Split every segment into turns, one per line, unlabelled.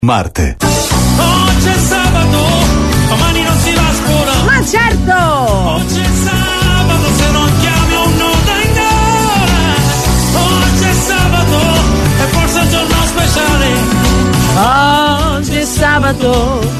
Marte.
Oggi è sabato, domani non si va a scuola.
Ma certo!
Oggi è sabato, se non chiami un nota in gola. Oggi è sabato, e forse è un giorno speciale.
Oggi è sabato.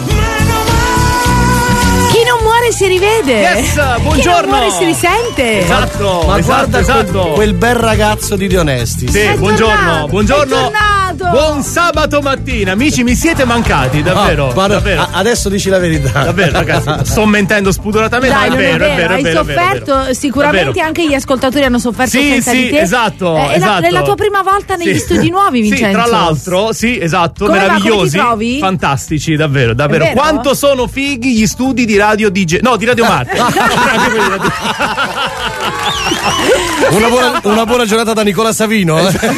Chi non muore si rivede.
Yes, buongiorno.
Chi non muore si risente.
Esatto,
Ma guarda
esatto.
quel bel ragazzo di Dionesti.
Sì,
È
buongiorno,
tornato,
buongiorno.
è tornato.
Buon sabato mattina, amici, mi siete mancati, davvero.
No, guarda,
davvero.
adesso dici la verità.
Davvero, ragazzi, sto mentendo spudoratamente,
Dai,
ma
non
è vero,
hai
è
sofferto,
vero.
sicuramente
Davvero.
anche gli ascoltatori hanno sofferto
Sì,
senza
sì,
di te.
esatto,
È
esatto.
la tua prima volta negli
Sì.
studi nuovi, Vincenzo.
Sì, tra l'altro, sì, esatto,
Come va,
meravigliosi,
come ti trovi?
fantastici, davvero,
È
davvero.
vero?
Quanto sono fighi gli studi di Radio DJ, no, di Radio Marte.
Una buona giornata da Nicola Savino.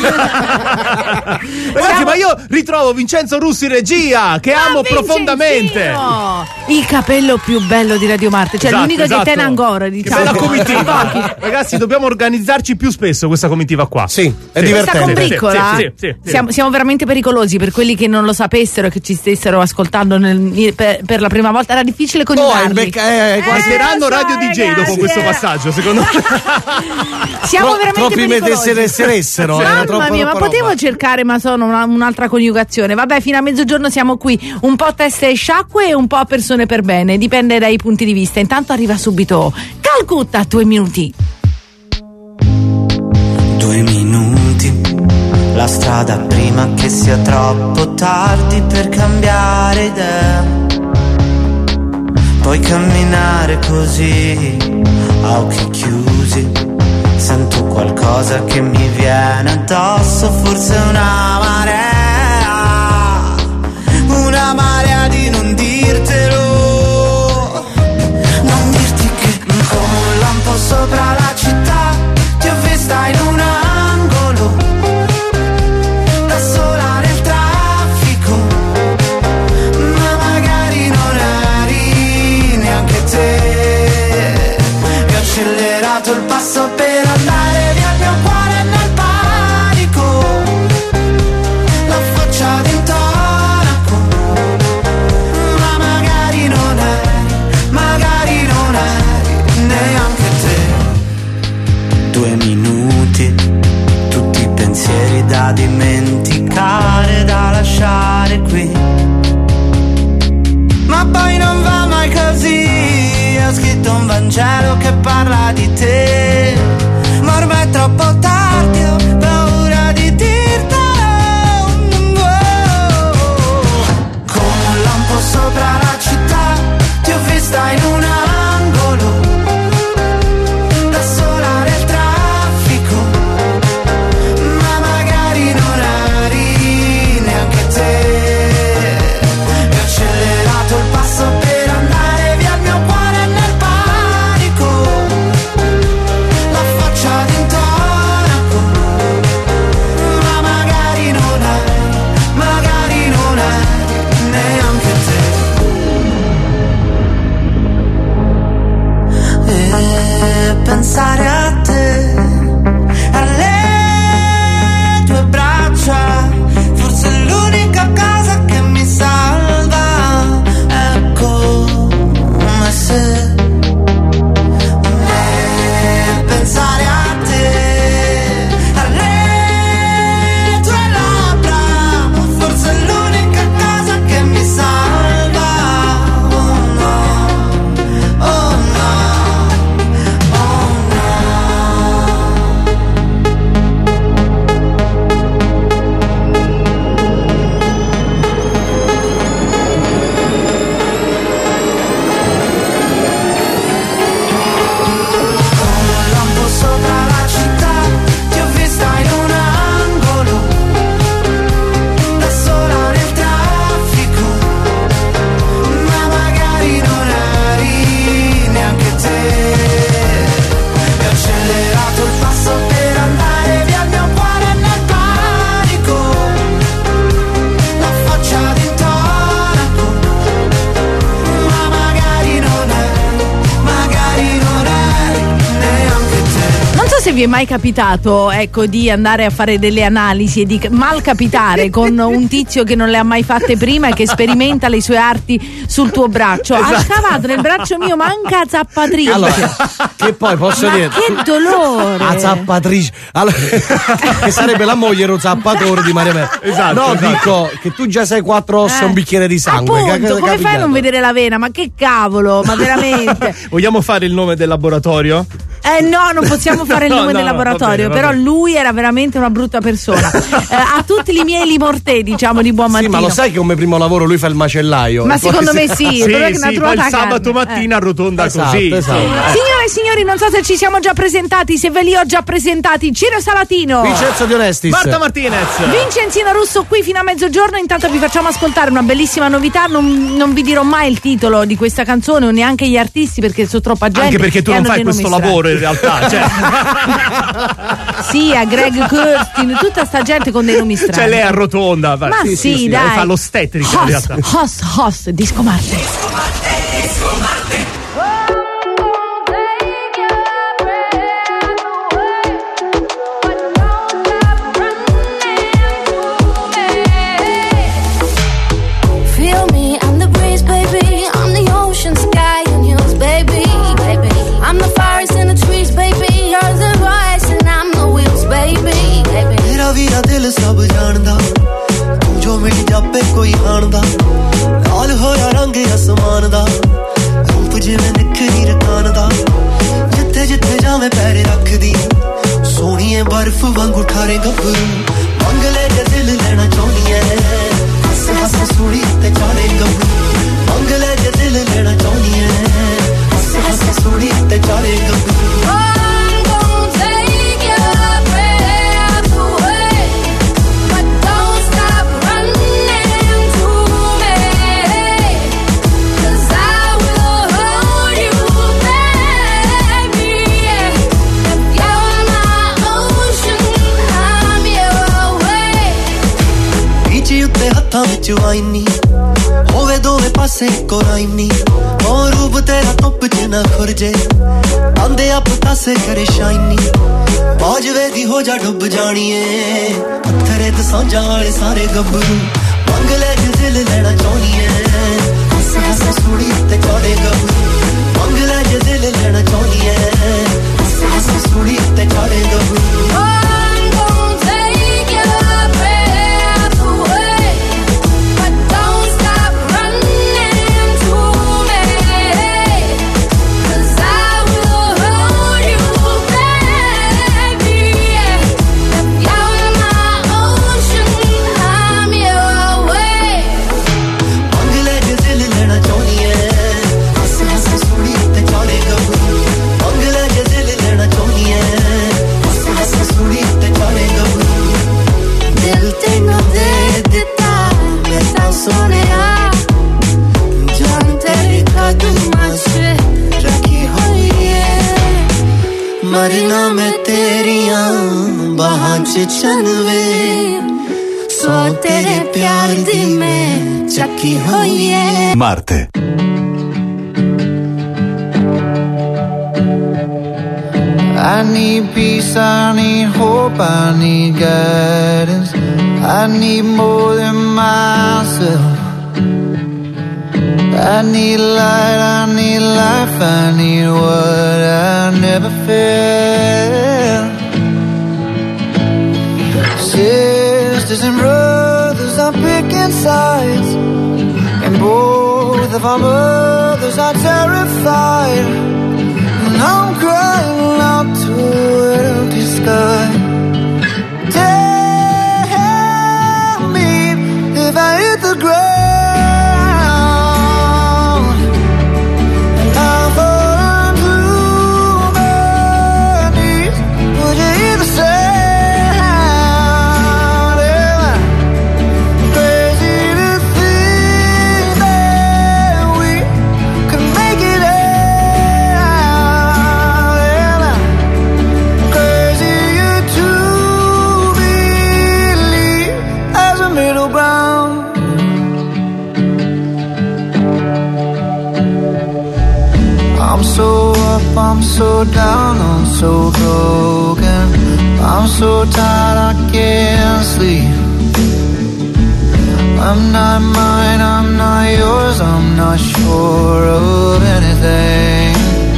Ragazzi, ma io ritrovo Vincenzo Russi in regia, che amo profondamente.
Il capello più bello di Radio Marte, cioè
Esatto,
l'unico
esatto.
che tiene ancora,
Che
diciamo.
bella comitiva.
Pochi.
Ragazzi, dobbiamo organizzarci più spesso questa comitiva qua.
Sì, è
Sì.
Questa
divertente.
combriccola,
Sì.
siamo veramente pericolosi per quelli che non lo sapessero e che ci stessero ascoltando per la prima volta. Era difficile coniugarli.
Metteranno
lo so,
Radio DJ
ragazzi,
dopo questo passaggio, secondo me.
Siamo veramente
Troppi
pericolosi.
metessero. Era
Mamma
troppo
mia, ma potevo cercare, ma sono un'altra coniugazione. Vabbè, fino a mezzogiorno siamo qui, un po' teste e sciacque e un po' persone per bene, dipende dai punti di vista. Intanto arriva subito Calcutta, 2 minuti.
2 minuti, la strada prima che sia troppo tardi per cambiare idea. Puoi camminare così, a occhi chiusi. Sento qualcosa che mi viene addosso, forse una marea di non dirtelo. Non dirti che come un lampo sopra la città ti ho vista in un angolo, da sola nel traffico, ma magari non eri neanche te. E ho accelerato il passo per andare via, il mio cuore è nel panico, la faccia d'intonaco, ma magari non eri neanche te. 2 minuti, tutti i pensieri da dimenticare, da lasciare qui. Ma poi non va mai così, ho scritto un Vangelo che parla di te, ma ormai è troppo tardi, ho paura di dirtelo. Come un lampo sopra la città ti ho vista in un angolo, da sola nel traffico, ma magari non eri neanche te. E ho accelerato il passo per andare via, il mio cuore è nel panico,
vi è mai capitato, ecco, di andare a fare delle analisi e di malcapitare con un tizio che non le ha mai fatte prima e che sperimenta le sue arti sul tuo braccio? Ha scavato nel braccio mio, manca zappatrice.
Allora, che poi posso dire,
che dolore!
la zappatrice, allora, che sarebbe la moglie ero zappatore di Maria Mela.
Esatto,
no,
esatto.
dico che tu già sei 4 ossa e un bicchiere di sangue.
Appunto, come fai a non vedere la vena? Ma che cavolo, ma veramente.
Vogliamo fare il nome del laboratorio?
No, non possiamo fare il nome del laboratorio,
va bene.
però lui era veramente una brutta persona. A tutti i miei limortè, diciamo, di buon
Sì,
mattino.
ma lo sai che come primo lavoro lui fa il macellaio?
Ma
E poi
secondo me sì,
Sì,
però che ne ha
poi
trovata
il
la
sabato
carne.
mattina arrotonda
Esatto,
così.
esatto.
Signore e signori, non so se ci siamo già presentati, se ve li ho già presentati. Ciro Salatino,
Vincenzo Di Onestis.
Marta Martinez.
Vincenzino Russo qui fino a mezzogiorno. Intanto vi facciamo ascoltare una bellissima novità. Non vi dirò mai il titolo di questa canzone o neanche gli artisti perché sono troppa gente.
Anche perché tu
e
non
hanno
fai
dei
questo
nomi
lavoro in realtà, cioè,
Sì, a Greg Kurstin, tutta sta gente con dei nomi strani.
cioè lei arrotonda.
Ma sì, dai.
Lei fa l'ostetrica in realtà.
Host, Disco Marte.
Feel me, I'm the breeze, baby. I'm the ocean, sky, and hills, baby. I'm the forest and the trees, baby. You're the voice and I'm the wheels, baby.
मेरा वीरा दिल सब जानदा तू जो मिल जापे कोई आंदा लाल होया रंग आसमान दा रूप जिवें निखरी रकान दा जिथे जिथे जावे पैर रखदी सोहणीए बर्फ वांगू ठारे गभरू मंगले जे दिल लेना चाहनी है हस हस सुनी ते चाले गभरू मंगले जे दिल लेना चाहनी है हस हस सुनी ते चाले गभरू
I'm gonna take your breath away, but don't stop running to me, 'cause I will hold you, baby. If you're my ocean, I'm your wave.
नीचे उत्ते हत्थां विच वाइनी होवे दोवें पासे इक्को राइनी ओ रूप तेरा धुप च ना खुरजे आंदे आप तासे करे शाइनी बाजवे दी हो जा डुब जानिए पत्थरे ते सांझा वाले सारे गब्बरू मंगले जे दिल लेना चाहनी है हस हस सुनी ते चाले गब्बरू मंगले जे दिल लेना चाहनी है हस हस सुनी ते चाले गब्बरू
I'm gonna take your breath away, but don't stop running to me, 'cause I will hold you, baby. If you're my ocean, I'm your wave.
मंगले जे दिल लेना चाहनी है हस हस सुनी ते चाले गब्बरू मंगले जे दिल लेना चाहनी है हस हस सुनी ते चाले गब्बरू
दिल तेनू दे दिता मैं ता सोनिया जान तेरी कदमां च रखी होई है
मरना मैं तेरियां बाहां च चनवे
सो तेरे प्यार दी मैं चक्की होई है
Marte.
I need peace, I need hope, I need guidance. I need more than myself. I need light, I need life, I need what I never felt. Sisters and brothers are picking sides, and both of our mothers are terrified. And I'm crying out to an empty sky. Tell me if I hit the ground and I fall to my knees, would you hear the sound? Am I crazy to think that we could make it out? Am I crazy to believe as a middle ground? I'm so up, I'm so down, I'm so broken. I'm so tired I can't sleep. I'm not mine, I'm not yours, I'm not sure of anything.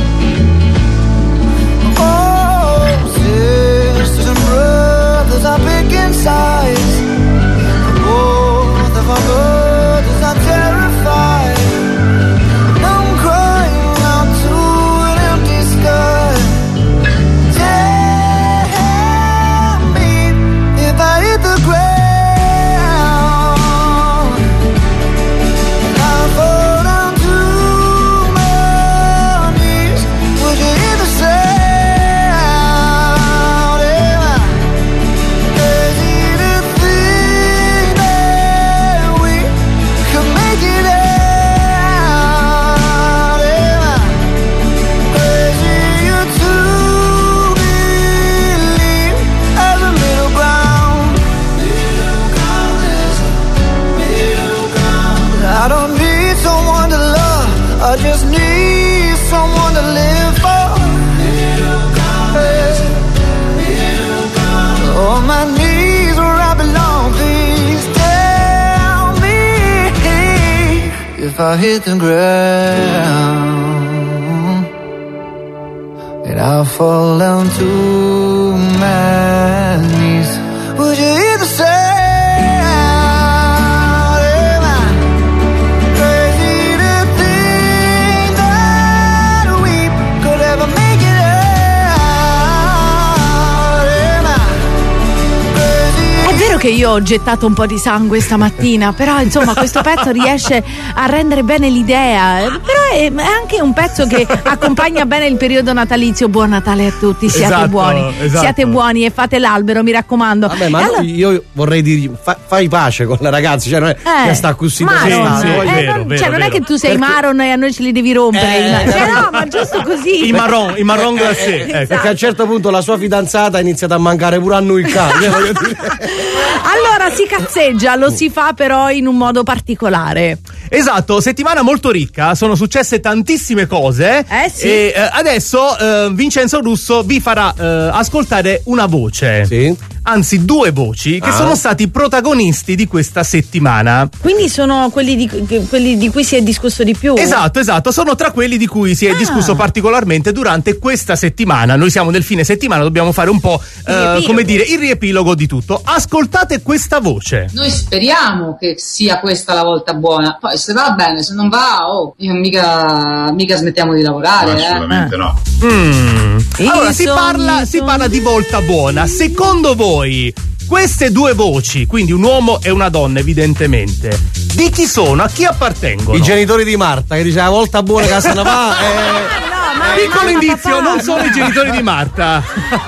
Oh, sisters and brothers are picking sides. Both of our brothers are terrified. I'm crying out to an empty sky. Tell me if I hit the ground. I don't need someone to love, I just need someone to live for. On my knees where I belong, please tell me if I hit the ground and I fall down to my knees. Would you hear the sound?
Che io ho gettato un po' di sangue stamattina, però insomma questo pezzo riesce a rendere bene l'idea, però è anche un pezzo che accompagna bene il periodo natalizio. Buon Natale a tutti, siate siate buoni e fate l'albero, mi raccomando.
Vabbè, ma allora, io vorrei dirgli fai pace con la ragazza, cioè non è che sta così
non è che tu sei Maron e a noi ce li devi rompere, no, ma giusto così
i marron glacé,
esatto.
Perché a un certo punto la sua fidanzata ha iniziato a mancare pure a noi il cane.
Allora si cazzeggia, lo si fa però in un modo particolare.
Esatto, settimana molto ricca, sono successe tantissime cose
sì.
E adesso Vincenzo Russo vi farà ascoltare una voce.
Sì.
Anzi, due voci che sono stati protagonisti di questa settimana.
Quindi sono quelli di cui si è discusso di più?
Esatto, sono tra quelli di cui si è discusso particolarmente durante questa settimana. Noi siamo nel fine settimana, dobbiamo fare un po' il riepilogo di tutto. Ascoltate questa voce.
Noi speriamo che sia questa la volta buona, poi se va bene, se non va, io mica smettiamo di lavorare.
Assolutamente no.
Allora si parla di volta buona. Secondo voi queste due voci, quindi un uomo e una donna evidentemente, di chi sono? A chi appartengono?
I genitori di Marta che dice la volta buona che se ne va.
Piccolo indizio, non sono i genitori di Marta.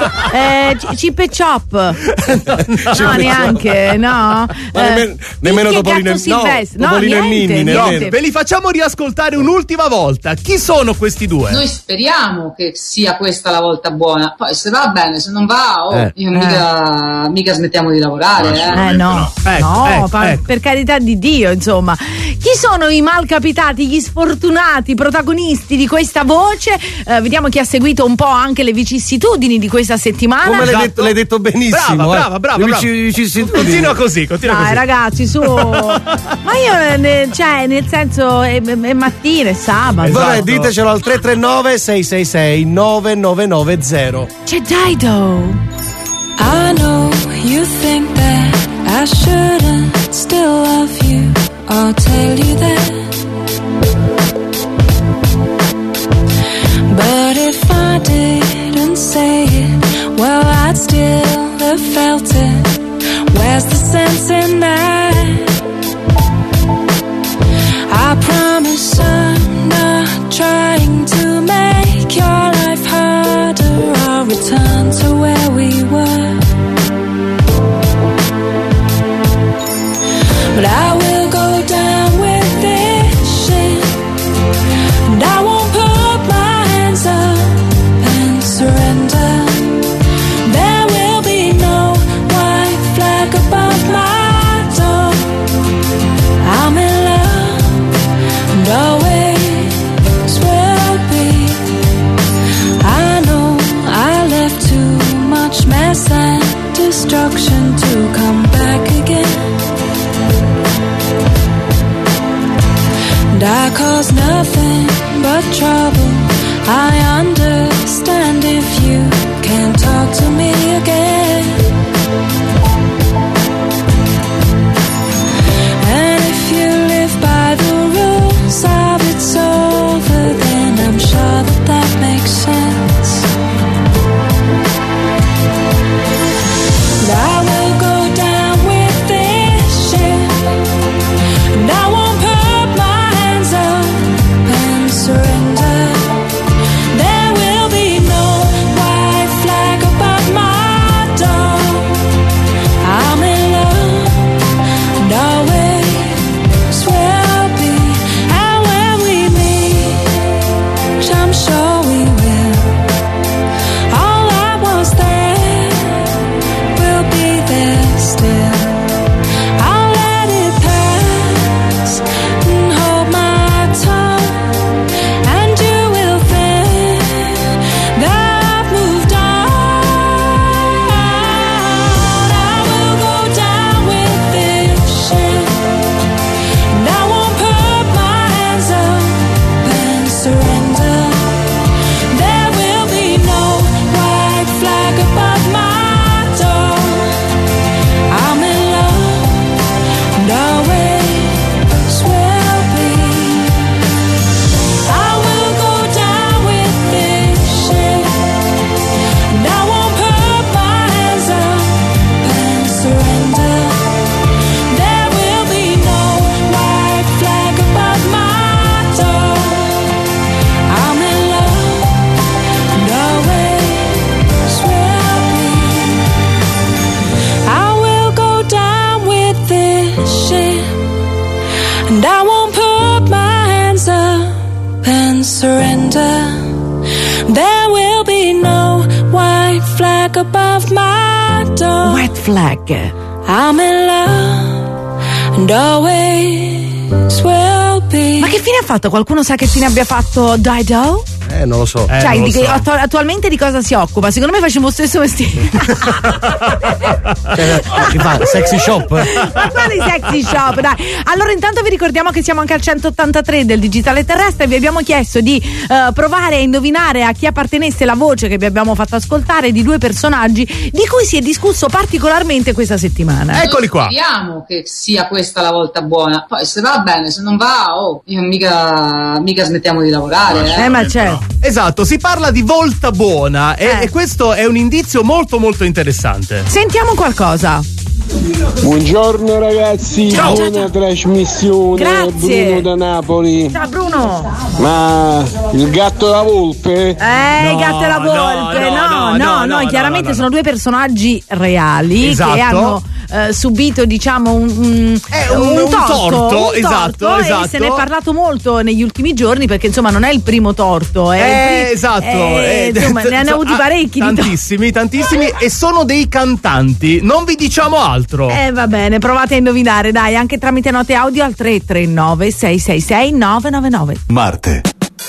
Chip e Chop. No, neanche, no.
Nemmeno Topolino e Minni.
Ve li facciamo riascoltare un'ultima volta. Chi sono questi due?
Noi speriamo che sia questa la volta buona, poi se va bene, se non va, mica smettiamo di lavorare.
No. Per carità di Dio, insomma. Chi sono i malcapitati, gli sfortunati protagonisti di questa voce? Vediamo chi ha seguito un po' anche le vicissitudini di questa settimana.
Come l'hai detto benissimo.
Brava. Continua così.
Dai ragazzi, su. Ma io nel senso è mattina, è sabato.
Vabbè, ditecelo al 339 666 9990.
C'è Dido.
I know you think that I shouldn't still love you. I'll tell you that. But if I didn't say it, well, I'd still have felt it. Where's the sense in that? I promise I'm not trying to make your life harder. I'll return to where we were. But I will go down with this shit, and I won't put my hands up and surrender. There will be no white flag above my door. I cause nothing but trouble. I understand if you can't talk to me again. And if you live by the rules of it's over, then I'm sure that makes sense. And I will go down with this ship, and I won't put my hands up and surrender. There will be no white flag above my door. I'm in love, and always will be. And when we meet, I'm sure we will. All that was there will be there still. I'll let it pass and hold my tongue, and you will think that I've moved on. I will go down with this ship, and I won't put my hands up and surrender. There will be no white flag above my door. I'm in love, and always will be. I will go down with this ship, and I won't put my hands up and surrender. There will be no white flag above my door. I'm in love, and always will be. I will go down with this ship, and I won't put my hands up and surrender. There will be no white flag above my door.
White flag.
I'm in love, and always will be.
Ma che fine ha fatto? Qualcuno sa che fine abbia fatto Dido?
Non lo so.
Cioè,
non lo so.
attualmente di cosa si occupa? Secondo me facciamo lo stesso mestiere.
Ci fa sexy shop.
Ma quali sexy shop, dai. Allora intanto vi ricordiamo che siamo anche al 183 del Digitale Terrestre e vi abbiamo chiesto di provare a indovinare a chi appartenesse la voce che vi abbiamo fatto ascoltare di due personaggi di cui si è discusso particolarmente questa settimana.
Eccoli qua.
Speriamo che sia questa la volta buona. Poi se va bene, se non va, io mica smettiamo di lavorare.
Ma certo.
Esatto, si parla di volta buona e questo è un indizio molto molto interessante.
Sentiamo qualcosa.
Buongiorno ragazzi,
Ciao.
buona trasmissione.
Grazie.
Bruno da Napoli.
Ciao Bruno.
Ma il gatto e la volpe?
Il gatto e la volpe. No, chiaramente sono due personaggi reali
Esatto.
che hanno subito, diciamo, un torto.
Esatto.
E se ne è parlato molto negli ultimi giorni perché insomma non è il primo torto.
Esatto.
Insomma, ne hanno avuti parecchi.
Tantissimi e sono dei cantanti. Non vi diciamo altro.
Va bene, provate a indovinare, dai, anche tramite note audio al 339 666 999.
Marte.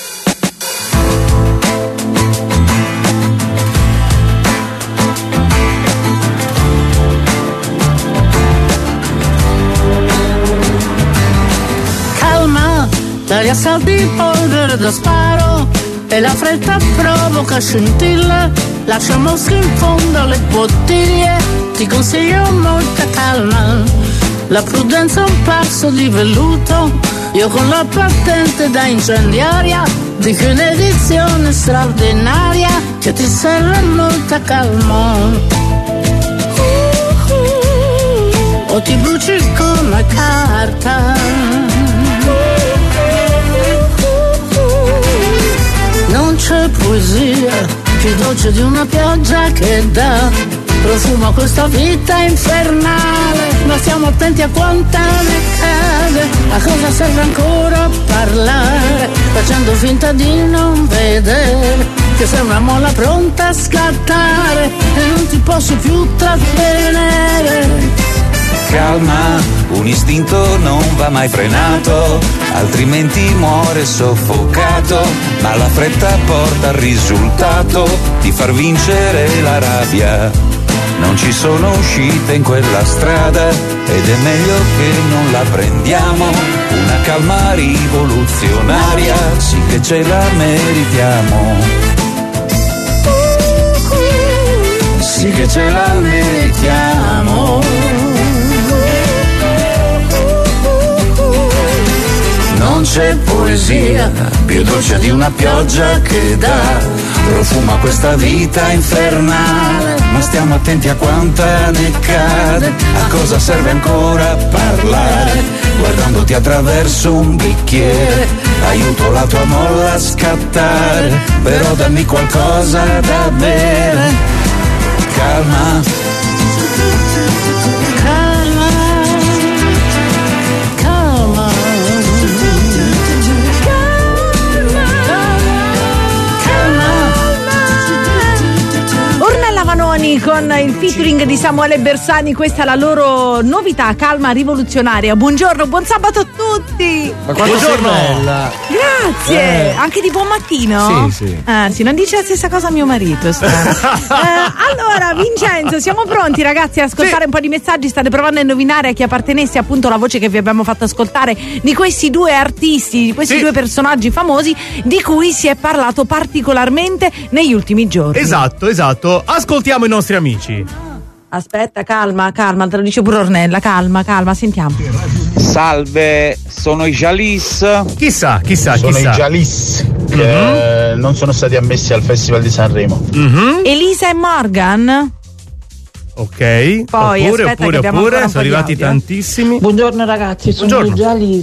Calma, dagli assalti polvere da sparo e la fretta provoca scintille, lascia mosche in fondo alle bottiglie, ti consiglio molta calma, la prudenza è un passo di velluto, io con la patente da incendiaria dico un'edizione straordinaria che ti serve molta calma, o ti bruci come carta. Non c'è poesia più dolce di una pioggia che dà profumo a questa vita infernale, ma stiamo attenti a quanta ne cade, a cosa serve ancora parlare, facendo finta di non vedere, che sei una molla pronta a scattare e non ti posso più trattenere.
Calma, un istinto non va mai frenato, altrimenti muore soffocato, ma la fretta porta al risultato di far vincere la rabbia. non ci sono uscite in quella strada ed è meglio che non la prendiamo, una calma rivoluzionaria, sì che ce la meritiamo, sì che ce la meritiamo. Non c'è poesia più dolce di una pioggia che dà profuma questa vita infernale, ma stiamo attenti a quanta ne cade, a cosa serve ancora parlare, guardandoti attraverso un bicchiere, aiuto la tua molla a scattare, però dammi qualcosa da bere, calma.
Vanoni con il featuring di Samuele Bersani, questa è la loro novità, calma rivoluzionaria. Buongiorno, buon sabato a tutti.
Ma quanto sei bella.
Grazie, anche di buon mattino?
Sì.
Sì, non dice la stessa cosa a mio marito. Allora, Vincenzo, siamo pronti ragazzi a ascoltare un po' di messaggi? State provando a indovinare a chi appartenesse appunto la voce che vi abbiamo fatto ascoltare di questi due artisti, di questi due personaggi famosi di cui si è parlato particolarmente negli ultimi giorni.
Esatto. Ascoltiamo i nostri amici.
Aspetta, calma, te lo dice pure Ornella, calma, sentiamo.
Salve, sono i Jalis.
Chissà.
Sono i Jalis che non sono stati ammessi al Festival di Sanremo.
Elisa e Morgan.
Ok,
poi
oppure sono arrivati tantissimi.
Buongiorno ragazzi, sono i Jalis.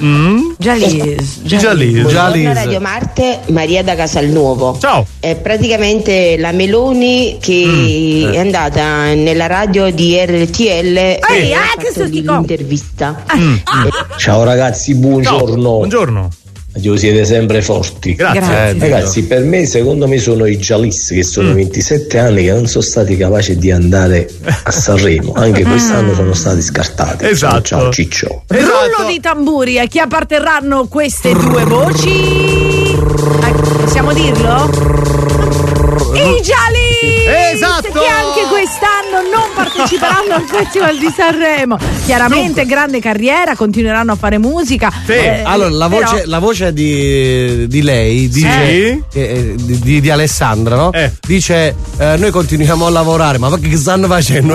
Buongiorno Radio Marte, Maria da Casalnuovo.
Ciao.
È praticamente la Meloni che è andata nella radio di RTL e ha fatto l'intervista.
Ciao ragazzi, buongiorno.
Buongiorno.
Siete sempre forti.
Grazie.
Ragazzi, per me, secondo me sono i Jalis che sono 27 anni che non sono stati capaci di andare a Sanremo, anche quest'anno sono stati scartati.
Esatto.
Ciao Ciccio.
Rullo di tamburi, a chi apparterranno queste due voci? Possiamo dirlo? I Jalis!
Esatto!
Che anche quest'anno non parteciperanno al Festival di Sanremo. Chiaramente grande carriera, continueranno a fare musica.
Allora la voce di lei dice di Alessandra, no? Dice noi continuiamo a lavorare, ma che stanno facendo?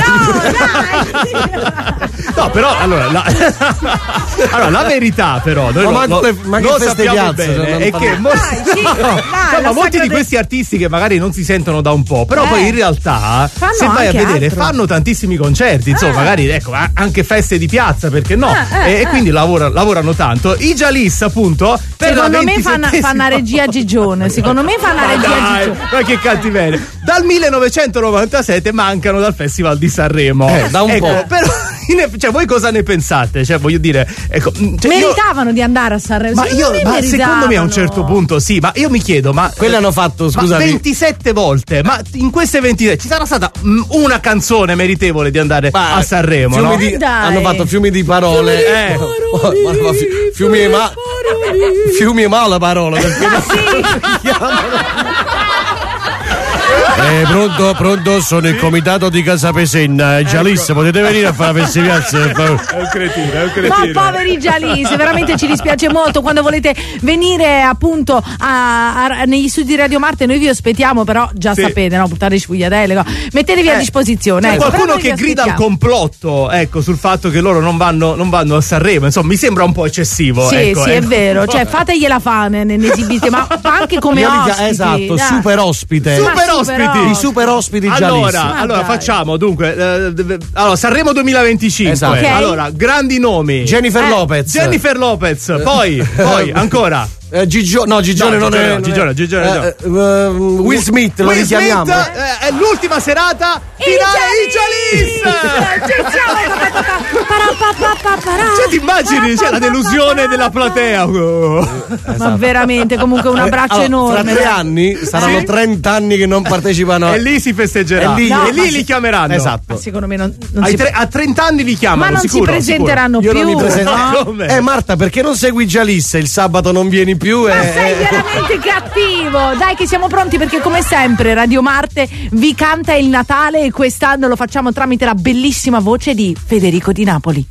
No, però allora la verità però noi lo sappiamo bene è che molti di questi artisti che magari non si sentono da un po', però poi in realtà se vai a vedere fanno tantissimi concerti, insomma, magari anche feste di piazza, perché no? E quindi lavorano tanto. I Jalis appunto
secondo me fanno una regia Gigione.
Ma che cattiveria. Dal 1997 mancano dal Festival di Sanremo.
Da un po'.
Però voi cosa ne pensate? Cioè, voglio dire,
meritavano di andare a Sanremo.
Ma secondo me a un certo punto sì, ma io mi chiedo, ma
quelli hanno fatto, scusami,
27 volte, ma in queste 27 ci sarà stata una canzone meritevole di andare a Sanremo, no?
Hanno fatto fiumi di parole. Fiumi e male parole, perché pronto, sono il comitato di Casa Pesenna. Jalis, potete venire a fare la festività?
È un cretino.
Ma poveri Jalis, veramente ci dispiace molto. Quando volete venire appunto negli studi di Radio Marte, noi vi aspettiamo, però già sapete, no? Portare spugliatelle, mettetevi a disposizione.
C'è qualcuno che grida al complotto, sul fatto che loro non vanno a Sanremo, insomma, mi sembra un po' eccessivo.
Sì, è vero, cioè fategliela fare, ne esibite, ma anche come ospiti.
Esatto, super ospite. I super ospiti Jalis.
Allora facciamo dunque Sanremo 2025.
Esatto.
Okay.
Allora, grandi nomi.
Jennifer Lopez.
Poi ancora
Gigione non è.
Gigione.
Will Smith, lo richiamiamo.
È l'ultima serata. I Jalis! Cioè, ti immagini la delusione della platea?
Ma veramente, comunque un abbraccio enorme.
Tra 3 anni saranno 30 anni che non partecipano.
E lì si festeggerà. E lì li chiameranno.
Esatto.
Ma secondo me non
a 30 anni li chiamano.
Ma non
sicuro,
si presenteranno
sicuro.
più.
Marta, perché non segui Jalis? Il sabato non vieni più. più.
Ma sei veramente cattivo. Dai che siamo pronti, perché come sempre Radio Marte vi canta il Natale e quest'anno lo facciamo tramite la bellissima voce di Federico Di Napoli.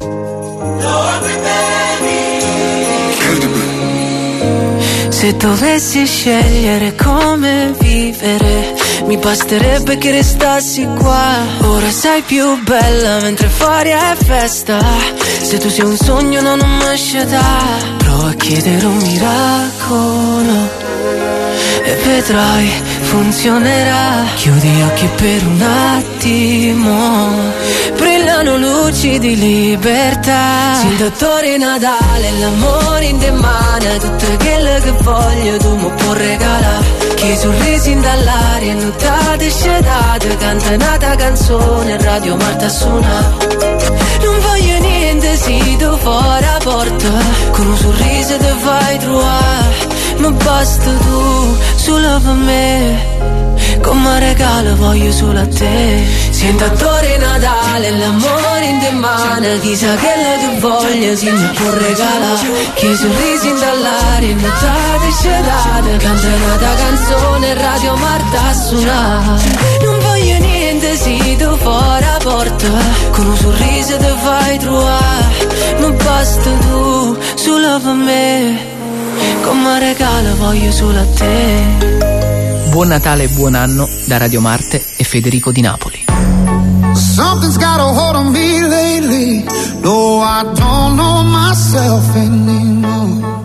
Se dovessi scegliere come vivere, mi basterebbe che restassi qua. Ora sei più bella mentre fuori è festa. Se tu sei un sogno non ho mai scelta. Prova a chiedere un miracolo e vedrai, funzionerà. Chiudi gli occhi per un attimo, brillano luci di libertà. Sì, il dottore Natale, l'amore in te mano, tutto quello che voglio tu mi puoi regalare. Che sorrisi in dall'aria, notate scetate, canta un'altra canzone, Radio Marta suona. Non voglio niente, sì, tu fuori la porta, con un sorriso te fai trovare. Ma basta tu, solo per me, come regalo voglio solo a te. Sento attore Natale, l'amore in te mano, chissà che che voglio si mi può regalare. Che sorrisi in dall'aria, notate scetate, canta un'altra canzone, Radio Marta suona. Non voglio niente, sì, tu fuori la porta, con un sorriso te fai trovare. Ma basta tu, solo per me, come regalo voglio solo a te.
Buon Natale e buon anno da Radio Marte e Federico Di Napoli.
Something's got a hold on me lately. No, I don't know myself anymore.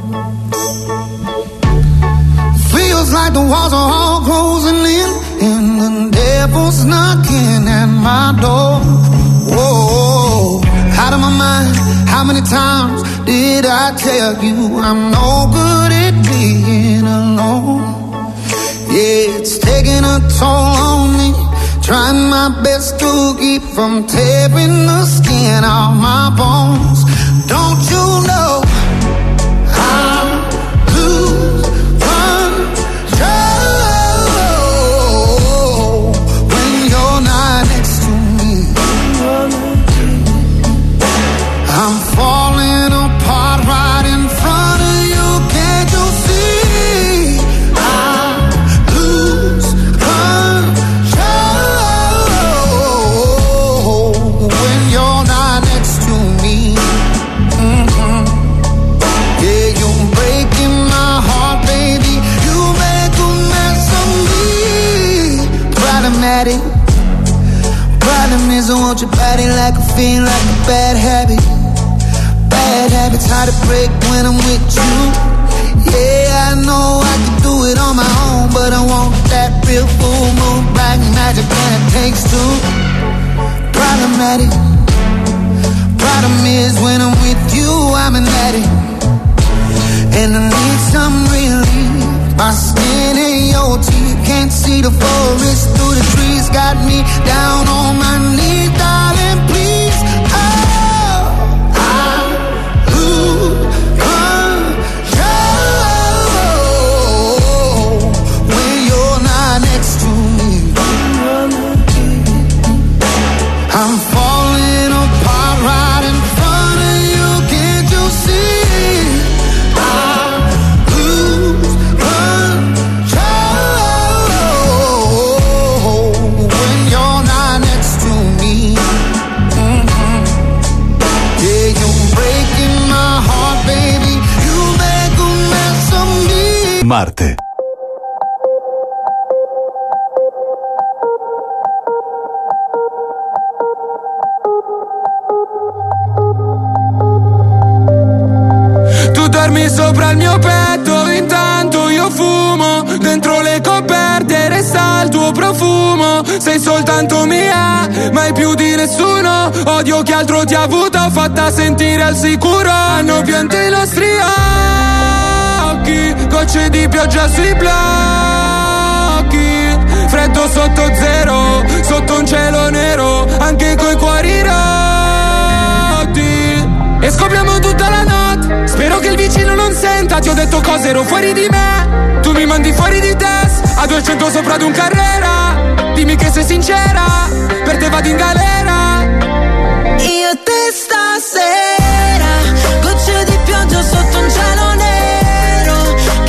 Feels like the walls are all closing in, and the devil's knocking at my door. Whoa, out of my mind. How many times did I tell you I'm no good at being alone? Yeah, it's taking a toll on me, trying my best to keep from tearing the skin off my bones. Don't you know I'm lose control when you're not next to me? I'm falling apart right in front of you. Can't you see? I lose control when you're not next to me. Mm-hmm. Yeah, you're breaking my heart, baby. You make a mess of me. Problematic. Problem is I want your body like a fiend, like a bad habit. Bad habits hard to break when I'm with you. Yeah, I know I can do it on my own, but I want that real full moon, black magic, and it takes two. Problematic. Problem is when I'm with you, I'm an addict, and I need some relief. My skin and your teeth, can't see the forest through the trees. Got me down on my knees, darling, please. I'm falling apart right in front of you. Can't you see? I lose control when you're not next to me. Mm-hmm. Yeah, you're breaking my heart, baby. You make a mess of me.
Marte.
Dormi sopra il mio petto, intanto io fumo. Dentro le coperte resta il tuo profumo. Sei soltanto mia, mai più di nessuno. Odio chi altro ti ha avuto, fatta sentire al sicuro. Hanno pianto i nostri occhi, gocce di pioggia sui blocchi. Freddo sotto zero, sotto un cielo nero, anche coi cuori rotti. E scopriamo tutta la notte, spero che il vicino non senta. Ti ho detto cose, ero fuori di me, tu mi mandi fuori di testa. A 200 sopra ad un Carrera, dimmi che sei sincera, per te vado in galera.
Io te stasera, gocce di pioggia sotto un cielo nero,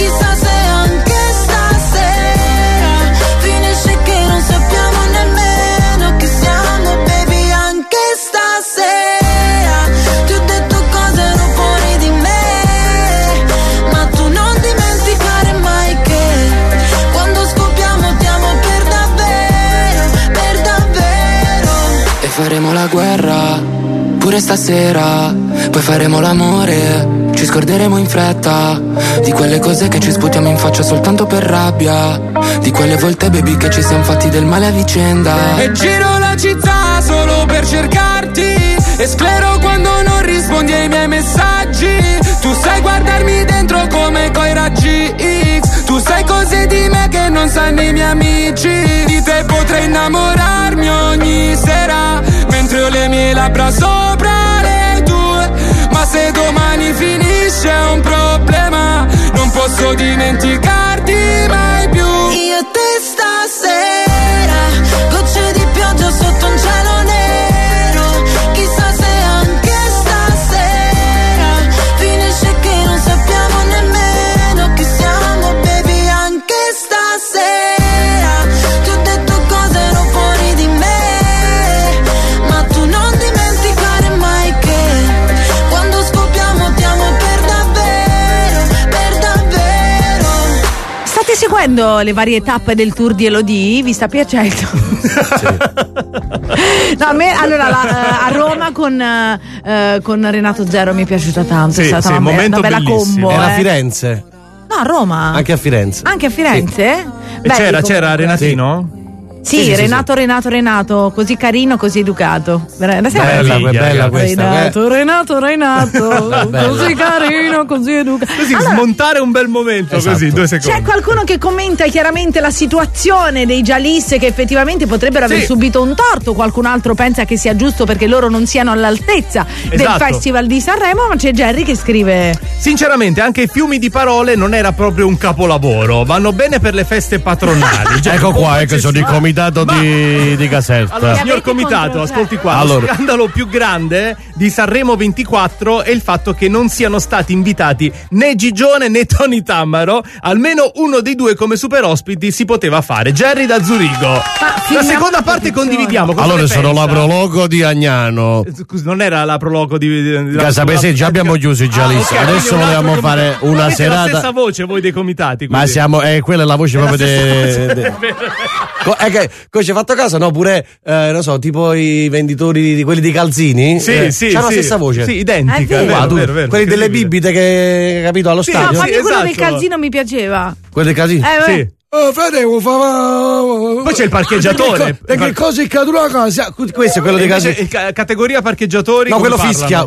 guerra, pure stasera. Poi faremo l'amore, ci scorderemo in fretta di quelle cose che ci sputiamo in faccia soltanto per rabbia, di quelle volte baby che ci siamo fatti del male a vicenda.
E giro la città solo per cercarti, e sclero quando non rispondi ai miei messaggi. Tu sai guardarmi dentro come coi raggi X, tu sai cose di me che non sanno i miei amici. Di te potrei innamorarmi ogni sera, mentre ho le mie labbra sopra le tue. Ma se domani finisce è un problema, non posso dimenticarti mai più.
Io e te stasera, gocce di pioggia sotto un cielo nero. Chissà se anche stasera finisce che non sappiamo nemmeno chi siamo, baby. Anche stasera ti ho detto cose ero fuori di me, ma tu non dimenticare mai che quando scoppiamo ti amo per davvero, per davvero.
State seguendo le varie tappe del tour di Elodie? Vi sta piacendo? No, a me allora a Roma con Renato Zero mi è piaciuta tanto. È stata una bella combo.
Era a Firenze.
No, a Roma.
Anche a Firenze.
Anche a Firenze?
E c'era Renatino?
Sì, Renato, così carino, così educato.
Bella questa.
Renato, così carino, così educato.
Così allora, smontare un bel momento, esatto. Così 2 secondi.
C'è qualcuno che commenta chiaramente la situazione dei Jalis che effettivamente potrebbero aver subito un torto, qualcun altro pensa che sia giusto perché loro non siano all'altezza del Festival di Sanremo, ma c'è Jerry che scrive:
sinceramente anche i fiumi di parole non era proprio un capolavoro, vanno bene per le feste patronali.
Ecco qua, che sono i comitato di Caserta.
Allora, signor comitato, ascolti qua. Lo scandalo più grande di Sanremo 24 è il fatto che non siano stati invitati né Gigione né Tony Tammaro. Almeno uno dei due come super ospiti si poteva fare. Jerry da Zurigo. La seconda parte condividiamo.
Allora sono la prologo di Agnano.
Scusi, non era la prologo di
Casapese, già abbiamo chiuso i Jalis. Adesso volevamo fare una serata.
La stessa voce voi dei comitati.
Quindi. Ma siamo quella è la voce proprio Cosa ci hai fatto caso? No, pure non so, tipo i venditori di quelli di calzini.
Sì.
C'ha la stessa voce.
Sì, identica.
Vero. Quelli delle bibite che capito allo stadio.
No, ma quello del calzino mi piaceva.
Quello del calzino?
Sì. Poi c'è il parcheggiatore.
Che cosa è caduto la casa? Questo è quello dei casi.
Categoria parcheggiatori.
No, quello fischia.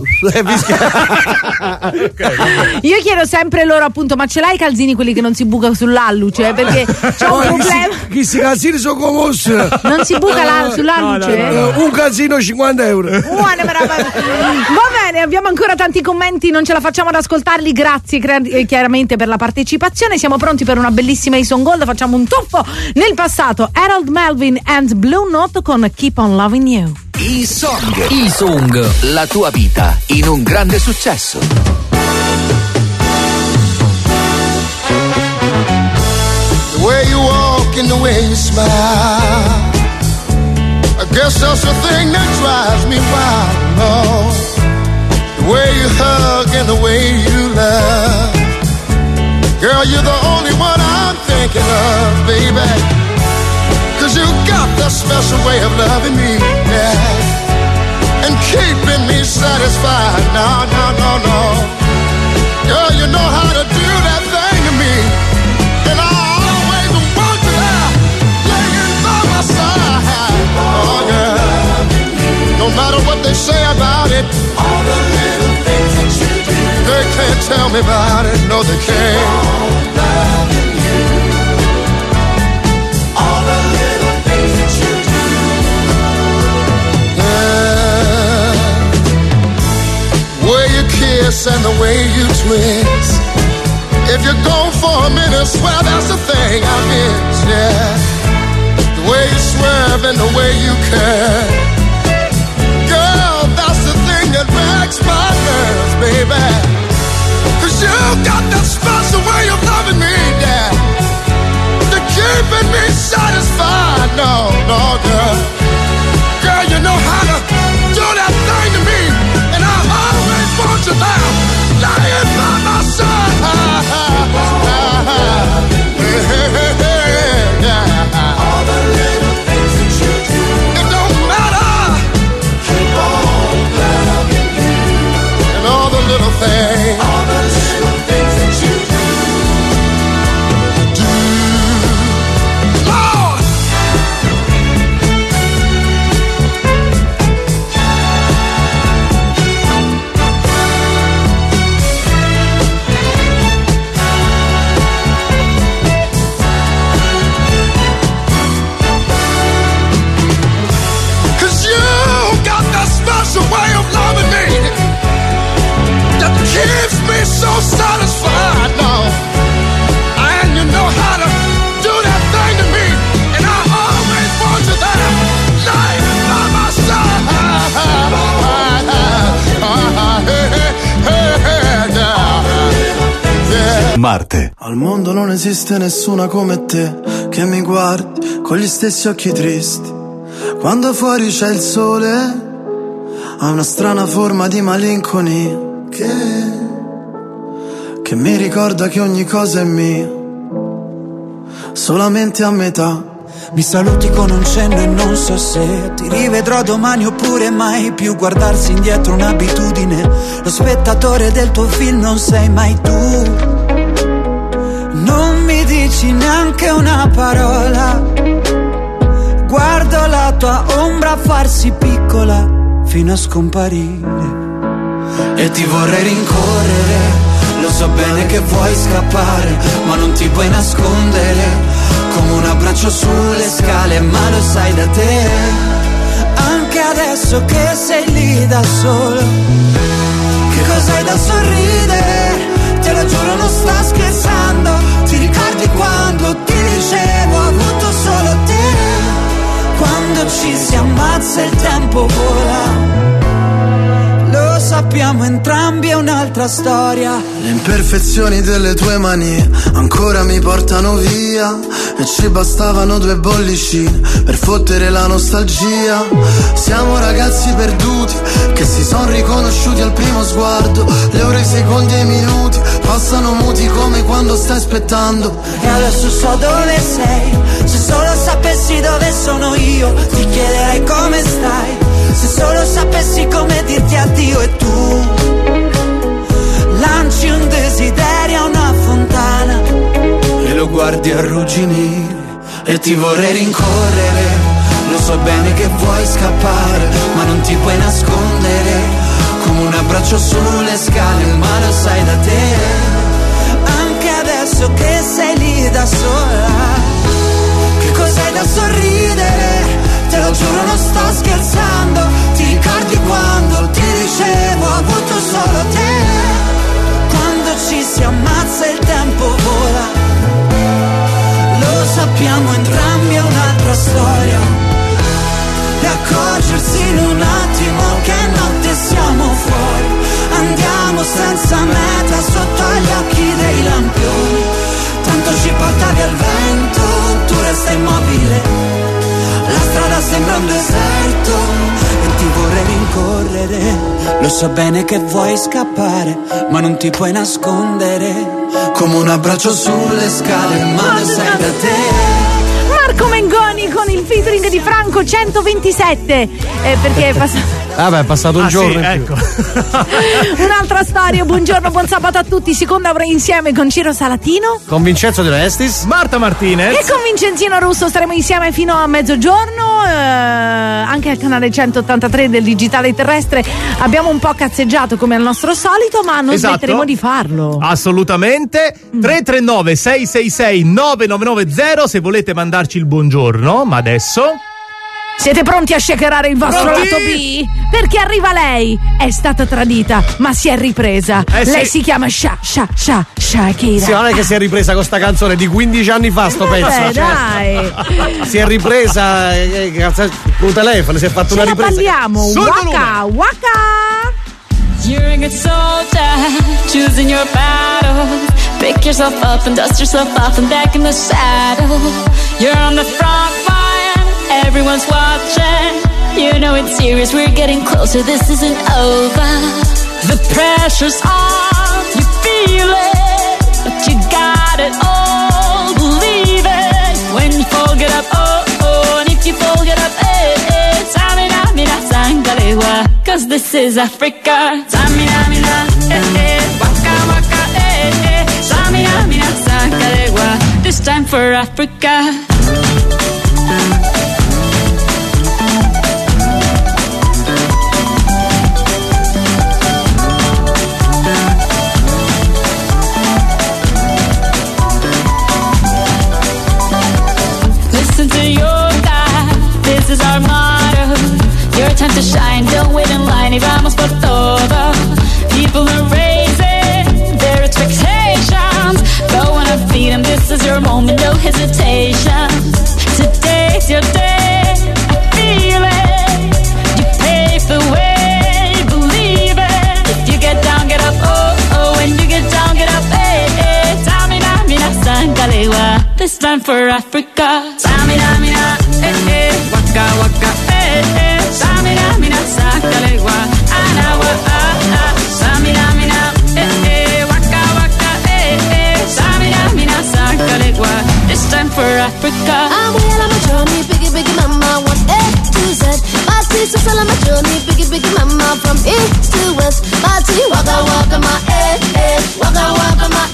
Io chiedo sempre loro appunto, ma ce l'hai i calzini quelli che non si buca sull'alluce? Perché c'è un problema.
Questi calzini sono commossi.
Non si buca sull'alluce?
No. Un calzino 50 euro.
Va bene, abbiamo ancora tanti commenti, non ce la facciamo ad ascoltarli. Grazie chiaramente per la partecipazione. Siamo pronti per una bellissima Ison Gold. Facciamo un tuffo nel passato. Harold Melvin and Blue Note con Keep on Loving You.
E-Song, la tua vita in un grande successo.
The way you walk and the way you smile, I guess that's the thing that drives me wild, Lord. The way you hug and the way you love, girl, you're the only one I'm thinking of, baby. 'Cause you got that special way of loving me, yeah, and keeping me satisfied. No. Girl, you know how to do that thing to me, and I always want you there, laying by my side. Oh, girl, no matter what they say about it, all the little things that you do, they can't tell me about it, no they can't. Loving you, all the little things that you do. Yeah. Way you kiss and the way you twist. If you're gone for a minute, swear that's the thing I miss, yeah. The way you swerve and the way you care. Girl, that's the thing that wrecks my nerves, baby. 'Cause you got that special way of loving me, yeah, to keeping me satisfied. No, girl. Girl, you know how to do that thing to me, and I always want you there, lying by my side. Yeah. All the little things that you do, it don't matter
Marte.
Al mondo non esiste nessuna come te che mi guardi con gli stessi occhi tristi. Quando fuori c'è il sole, ha una strana forma di malinconia che mi ricorda che ogni cosa è mia, solamente a metà.
Mi saluti con un cenno e non so se ti rivedrò domani oppure mai più. Guardarsi indietro un'abitudine, lo spettatore del tuo film non sei mai tu. Non mi dici neanche una parola, guardo la tua ombra farsi piccola fino a scomparire. E ti vorrei rincorrere, lo so bene che vuoi scappare, ma non ti puoi nascondere. Come un abbraccio sulle scale, ma lo sai da te. Anche adesso che sei lì da solo, che cos'hai da sorridere? Te lo giuro non sto scherzando. Ti ricordi quando ti dicevo ho avuto solo te? Quando ci si ammazza il tempo vola. Lo sappiamo entrambi, è un'altra storia.
Le imperfezioni delle tue manie ancora mi portano via, e ci bastavano 2 bollicine per fottere la nostalgia. Siamo ragazzi perduti che si son riconosciuti al primo sguardo. Le ore, i secondi e i minuti passano muti come quando stai aspettando.
E adesso so dove sei, se solo sapessi dove sono io ti chiederei come stai. Se solo sapessi come dirti addio e tu lanci un desiderio a una fontana
e lo guardi arrugginire. E ti vorrei rincorrere, lo so bene che vuoi scappare, ma non ti puoi nascondere. Come un abbraccio sulle scale, ma lo sai da te.
Anche adesso che sei lì da sola, che cos'hai da sorridere? Te lo giuro non sto scherzando. Ti ricordi quando ti dicevo ho avuto solo te? Quando ci si ammazza il tempo vola. Lo sappiamo entrambi, è un'altra storia. E accorgersi in un attimo che notte siamo fuori. Andiamo senza meta sotto gli occhi dei lampioni. Tanto ci portavi al vento, tu resta immobile. La strada sembra un deserto e ti vorrei rincorrere. Lo so bene che vuoi scappare, ma non ti puoi nascondere.
Come un abbraccio sulle scale, ma lo sai da te.
Marco Mengoni con il featuring di Franco 127, perché è passato.
Vabbè, è passato un giorno.
Sì, ecco.
Un'altra storia. Buongiorno, buon sabato a tutti. Seconda ora insieme con Ciro Salatino,
con Vincenzo De Restis,
Marta Martinez
e con Vincenzino Russo. Staremo insieme fino a mezzogiorno, anche al canale 183 del digitale terrestre. Abbiamo un po' cazzeggiato come al nostro solito, ma non smetteremo di farlo.
Assolutamente. 339 666 9990 se volete mandarci il buongiorno. Ma adesso
siete pronti a shakerare il vostro lato B? Perché arriva lei. È stata tradita, ma si è ripresa. Lei si chiama Shakira.
Sì, non è che si è ripresa con sta canzone di 15 anni fa, sto pezzo.
Dai.
Si è ripresa con telefono, si è fatto una ripresa.
Parliamo. Waka waka.
You're a good soldier, choosing your battles. Pick yourself up and dust yourself off and back in the saddle. You're on the front line, everyone's watching. You know it's serious, we're getting closer, this isn't over. The pressure's on, you feel it, but you got it all, believe it. When you fall, get up, oh, oh, and if you fall, get up, eh, eh. Samina, mina, sangalewa, cause this is Africa. Samina, mina, eh, eh, waka, waka, eh, eh. Samina, mina, sangalewa, this time for Africa. Listen to your God, this is our motto. Your time to shine, don't wait in line y vamos por todo. People are raising their expectations. Go on and feed them, this is your moment, no hesitation. Today's your day, I feel it. You pave the way, believe it. If you get down, get up, oh, oh. When you get down, get up, eh, eh. this time for Africa. Samina, mina, waka waka, samina, mina, sakalegua, anawa, samina, mina, waka waka, samina, mina, sakalegua. This time for Africa.
I'm way on my journey, biggie mama, 1 A to Z. My sister's on my journey, biggie mama, from east to west. My tea, waka waka my waka waka my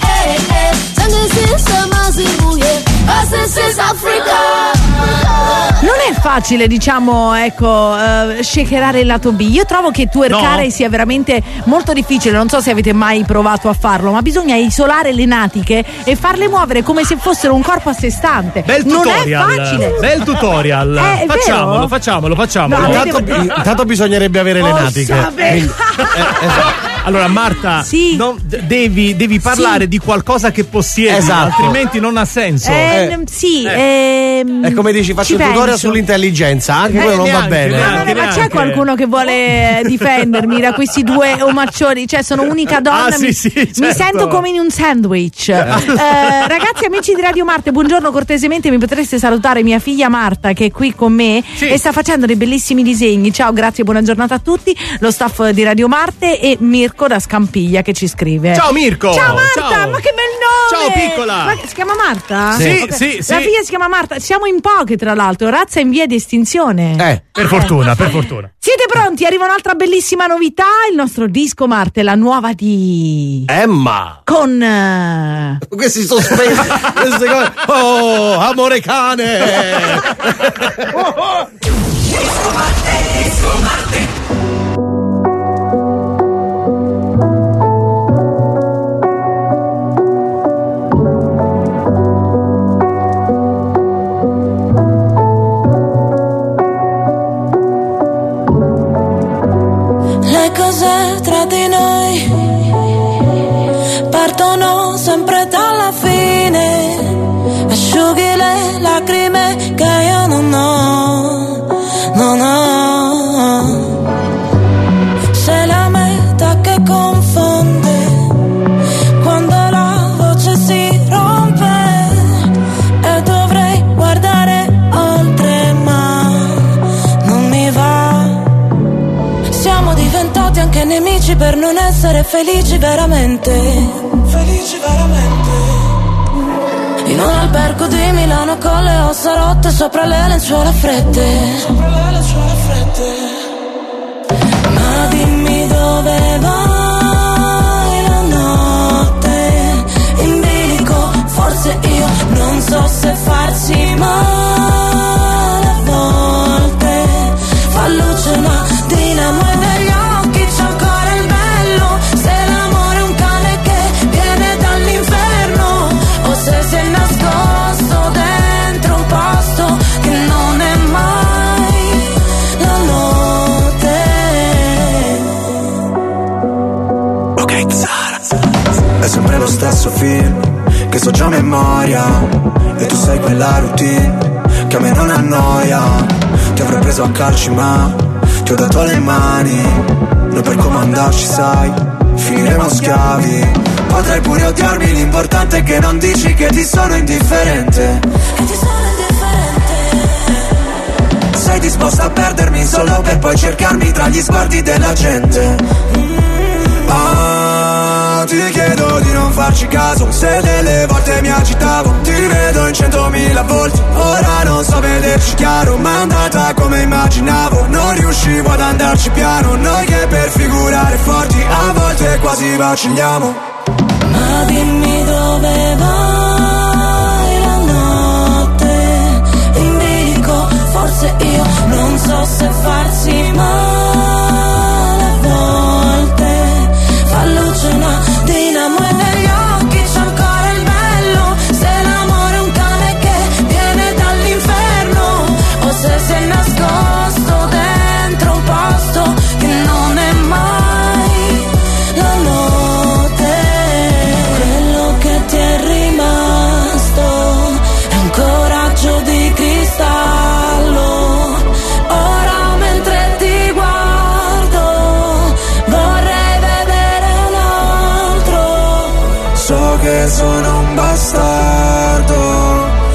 This is Africa.
Non è facile, diciamo, ecco, shakerare il lato B. Io trovo che twerkare sia veramente molto difficile. Non so se avete mai provato a farlo, ma bisogna isolare le natiche e farle muovere come se fossero un corpo a sé stante.
Bel tutorial,
non è facile.
Bel tutorial. Facciamolo.
No,
intanto bisognerebbe avere le natiche.
Allora Marta,
sì.
devi parlare di qualcosa che possiedi,
esatto.
Altrimenti non ha senso.
Sì,
è come dici, faccio un tutorial sull'intelligenza, anche quello non va bene.
Ma c'è qualcuno che vuole difendermi da questi due omaccioni? Cioè, sono unica donna, mi sento come in un sandwich. Ragazzi, amici di Radio Marte, buongiorno, cortesemente mi potreste salutare mia figlia Marta, che è qui con me e sta facendo dei bellissimi disegni. Ciao, grazie, buona giornata a tutti, lo staff di Radio Marte e Mirko da Scampiglia che ci scrive.
Ciao Mirko!
Ciao Marta,
ciao.
Ma che bel nome!
Ciao piccola!
Ma si chiama Marta?
Sì,
okay.
sì.
La figlia si chiama Marta, siamo in poche tra l'altro, razza in via di estinzione.
Per fortuna.
Siete pronti? Arriva un'altra bellissima novità, il nostro disco Marte, la nuova di
Emma.
Con
questi sospesi, queste cose. Oh, amore cane.
Disco Marte.
Le cose tra di noi partono sempre dalla fine, asciughi le lacrime che io non ho. Sei la metà che confonde quando la voce si rompe e dovrei guardare oltre ma non mi va. Siamo diventati anche nemici per non essere felici veramente. In un albergo di Milano con le ossa rotte sopra le lenzuola fredde. Ma dimmi dove vai la notte in bilico, forse io non so se farsi male a volte. Fa luce una dinamo e negli occhi c'è ancora il bello. Se l'amore è un cane che viene dall'inferno o se si è nascosto dentro un posto che non è mai la notte.
Ok, Zara. È sempre lo stesso film che so già a memoria e tu sei quella routine che a me non annoia. Ti avrei preso a calci ma ti ho dato le mani. Noi per comandarci sai finiremo schiavi. Potrai pure odiarmi, l'importante è che non dici che ti sono indifferente. Sei disposta a perdermi solo per poi cercarmi tra gli sguardi della gente. Ti chiedo di non farci caso, se delle volte mi agitavo. Ti vedo in 100.000 volti, ora non so vederci chiaro. Ma è andata come immaginavo, non riuscivo ad andarci piano. Noi che per figurare forti a volte quasi vacilliamo.
Ma dimmi dove vai la notte in bilico, forse io non so se farsi male a volte. Fa luce una dinamo e negli occhi c'è ancora il bello. Se l'amore è un cane che viene dall'inferno o se si è nascosto dentro un posto che non è mai la notte. Quello che ti è rimasto è un coraggio di cristallo. Ora mentre ti guardo vorrei vedere un altro.
So che sono un bastardo,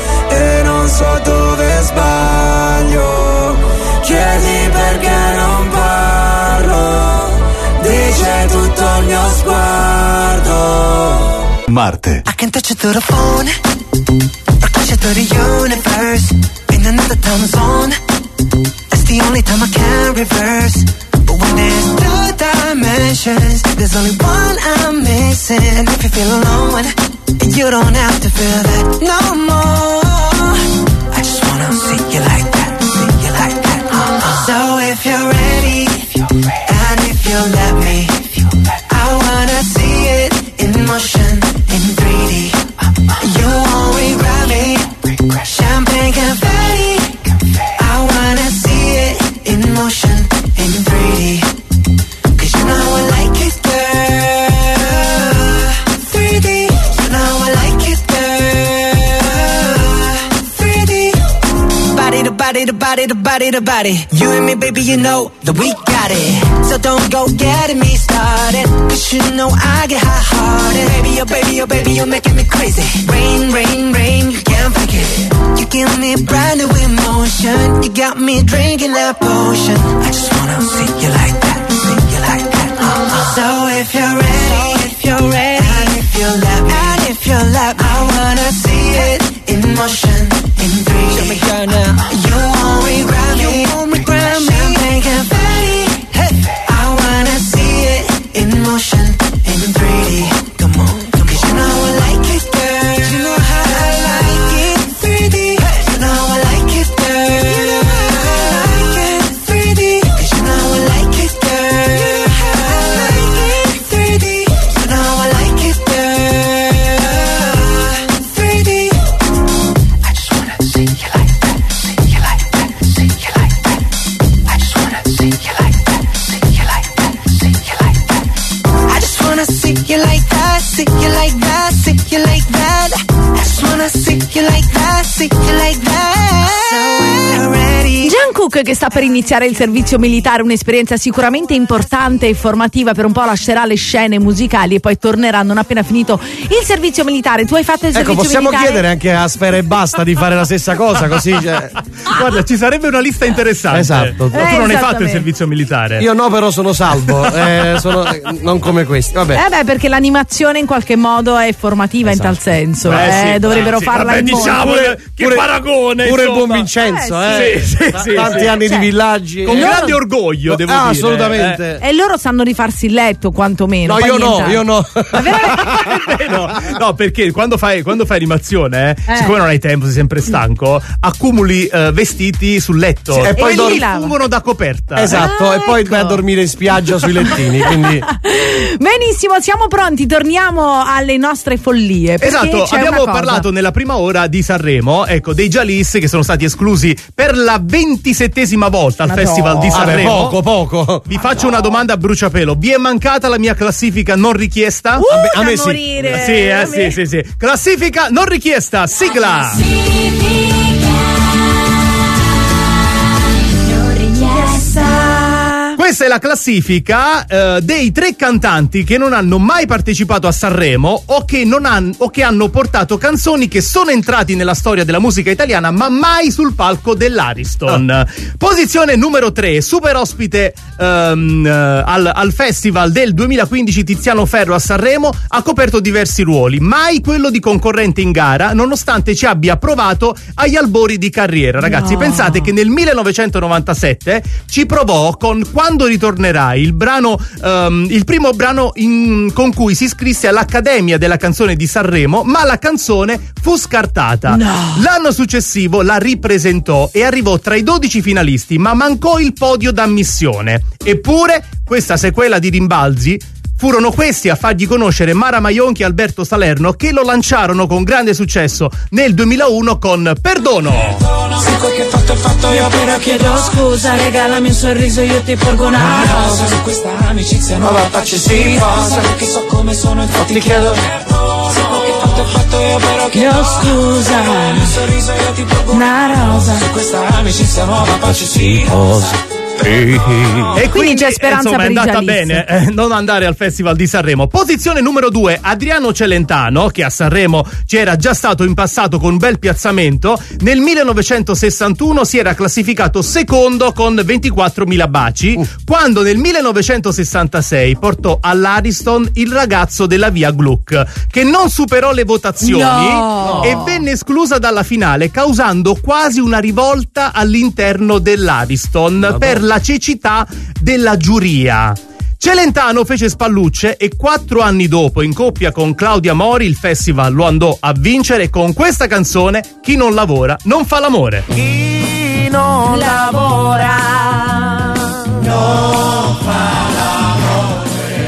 Marte.
I can touch it through the phone, or touch it through the universe. In another time zone, that's the only time I can reverse. But when there's two dimensions, there's only one I'm missing. And if you feel alone, you don't have to feel that no more. I just wanna see you like that, see you like that. So if you're ready, and if you let me, I wanna see it in motion, in 3D. You won't regret me. Champagne confetti. I wanna see it in motion, in 3D. 'Cause you know I like it, girl. 3D. You know I like it, girl. 3D. Body to body to body to body to body. You and me, baby, you know that we got it. So don't go getting me started, 'cause you know I get hot-hearted. Baby, oh baby, oh baby, you're making me crazy. Rain, rain, rain, you can't fake it. You give me brand new emotion. You got me drinking that potion. I just wanna see you like that, see you like that. So if you're ready, and if you let me, I wanna see it in motion, in 3D. Show me girl now. You won't regret me. Champagne confetti. Hey. I wanna see it in motion, in 3D. Come on, 'cause you know I like it, girl. You know how I like it, 3D. Hey. You know I like it, girl. You know how I like it, 3D. 'Cause you know I like it, girl. You know how I like it, 3D. You know I like it, girl. 3D. I just wanna see you like that, see you like that, see you like that. I just wanna see you like that, see you like that, see you like that. I just wanna see you like that, see you like that, see you like that. I just wanna see you like that, see you like that. So when you're ready.
Jungkook, che sta per iniziare il servizio militare, un'esperienza sicuramente importante e formativa, per un po' lascerà le scene musicali e poi tornerà non appena finito il servizio militare. Tu hai fatto il servizio militare?
Ecco, possiamo chiedere anche a Sfera e Basta di fare la stessa cosa, così
Guarda, ci sarebbe una lista interessante.
Esatto.
Tu non hai fatto il servizio militare?
Io no, però sono salvo. Non come questi. Vabbè.
Perché l'animazione in qualche modo è formativa, in tal senso.
Sì,
dovrebbero farla in modo.
Diciamo che paragone.
Pure il buon Vincenzo, tanti anni di villaggi.
Con grande orgoglio, devo dire.
Assolutamente.
E loro sanno rifarsi il letto, quantomeno.
No, io no.
No, perché quando fai animazione, siccome non hai tempo, sei sempre stanco, accumuli vestiti sul letto
e poi
fungono da coperta.
Esatto, e poi vai a dormire in spiaggia sui lettini. Quindi...
Benissimo, siamo pronti, torniamo alle nostre follie.
Esatto, abbiamo parlato nella prima ora di Sanremo, ecco, dei Jalis che sono stati esclusi per la 27esima volta al Festival di Sanremo.
Poco.
Vi faccio una domanda a bruciapelo: vi è mancata la mia classifica non richiesta?
A me sì.
Sì. Classifica non richiesta, sigla. Questa è la classifica dei 3 cantanti che non hanno mai partecipato a Sanremo o che hanno portato canzoni che sono entrati nella storia della musica italiana ma mai sul palco dell'Ariston. Posizione numero 3, super ospite al festival del 2015 Tiziano Ferro a Sanremo, ha coperto diversi ruoli, mai quello di concorrente in gara, nonostante ci abbia provato agli albori di carriera. Ragazzi, pensate che nel 1997 ci provò con Quando ritornerai, il primo brano con cui si iscrisse all'Accademia della Canzone di Sanremo, ma la canzone fu scartata. L'anno successivo la ripresentò e arrivò tra i 12 finalisti, ma mancò il podio d'ammissione. Eppure questa sequela di rimbalzi furono questi a fargli conoscere Mara Maionchi e Alberto Salerno, che lo lanciarono con grande successo nel 2001 con Perdono.
Se quel che fatto è fatto, io però chiedo scusa, regalami un sorriso, io ti porgo una rosa. Su questa amicizia nuova pace si posa, perché so come sono, infatti chiedo perdono. Se quel che fatto è fatto, io però chiedo scusa, regalami un sorriso, io ti porgo una rosa. Su questa amicizia nuova pace si posa.
E quindi
c'è speranza
insomma,
per
è andata
i Jalis.
bene non andare al Festival di Sanremo. Posizione numero 2, Adriano Celentano, che a Sanremo c'era già stato in passato con un bel piazzamento. Nel 1961 si era classificato secondo con 24.000 baci, quando nel 1966 portò all'Ariston Il ragazzo della via Gluck, che non superò le votazioni e venne esclusa dalla finale, causando quasi una rivolta all'interno dell'Ariston per la cecità della giuria. Celentano fece spallucce e 4 anni dopo, in coppia con Claudia Mori, il festival lo andò a vincere con questa canzone, Chi non lavora non fa l'amore.
Chi non lavora non fa l'amore.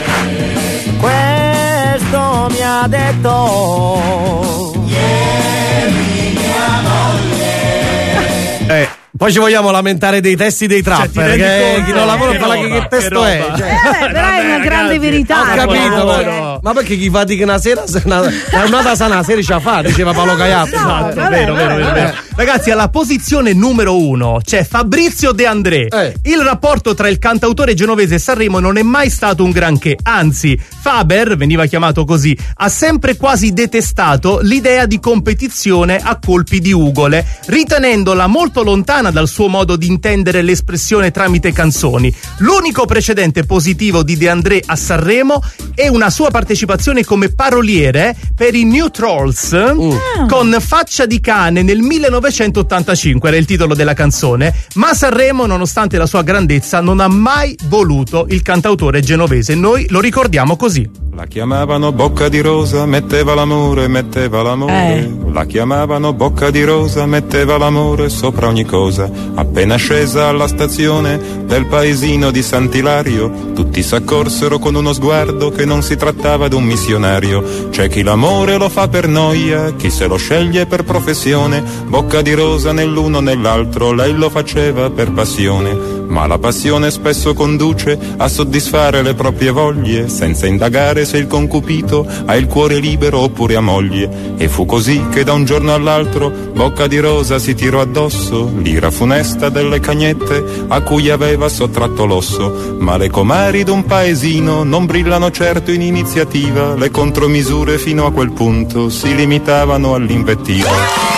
Questo mi ha detto ieri mia moglie.
Poi ci vogliamo lamentare dei testi dei trapper, che chi non lavora fa che testo è?
Però è una grande verità.
Ho capito, ma perché chi fatica una sera, una sana sera ci fa, diceva Paolo Caiazzo.
Esatto, vero. Ragazzi, alla posizione numero 1 c'è Fabrizio De André. Il rapporto tra il cantautore genovese e Sanremo non è mai stato un granché, anzi, Faber, veniva chiamato così, ha sempre quasi detestato l'idea di competizione a colpi di ugole, ritenendola molto lontana dal suo modo di intendere l'espressione tramite canzoni. L'unico precedente positivo di De André a Sanremo è una sua partecipazione come paroliere per i New Trolls con Faccia di cane nel 1985, era il titolo della canzone, ma Sanremo, nonostante la sua grandezza, non ha mai voluto il cantautore genovese. Noi lo ricordiamo così.
La chiamavano Bocca di Rosa, metteva l'amore. La chiamavano Bocca di Rosa, metteva l'amore sopra ogni cosa. Appena scesa alla stazione del paesino di Sant'Ilario, tutti s'accorsero con uno sguardo che non si trattava d'un missionario. C'è chi l'amore lo fa per noia, chi se lo sceglie per professione. Bocca di Rosa nell'uno nell'altro, lei lo faceva per passione. Ma la passione spesso conduce a soddisfare le proprie voglie, senza indagare se il concupito ha il cuore libero oppure a moglie. E fu così che da un giorno all'altro Bocca di Rosa si tirò addosso l'ira funesta delle cagnette a cui aveva sottratto l'osso. Ma le comari d'un paesino non brillano certo in iniziativa, le contromisure fino a quel punto si limitavano all'invettiva.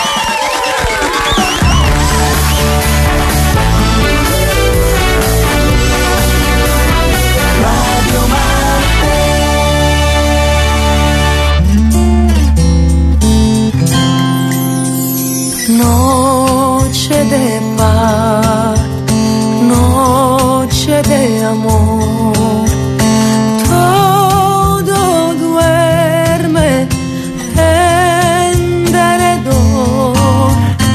Noche de paz, noche de amor, todo duerme en derredor,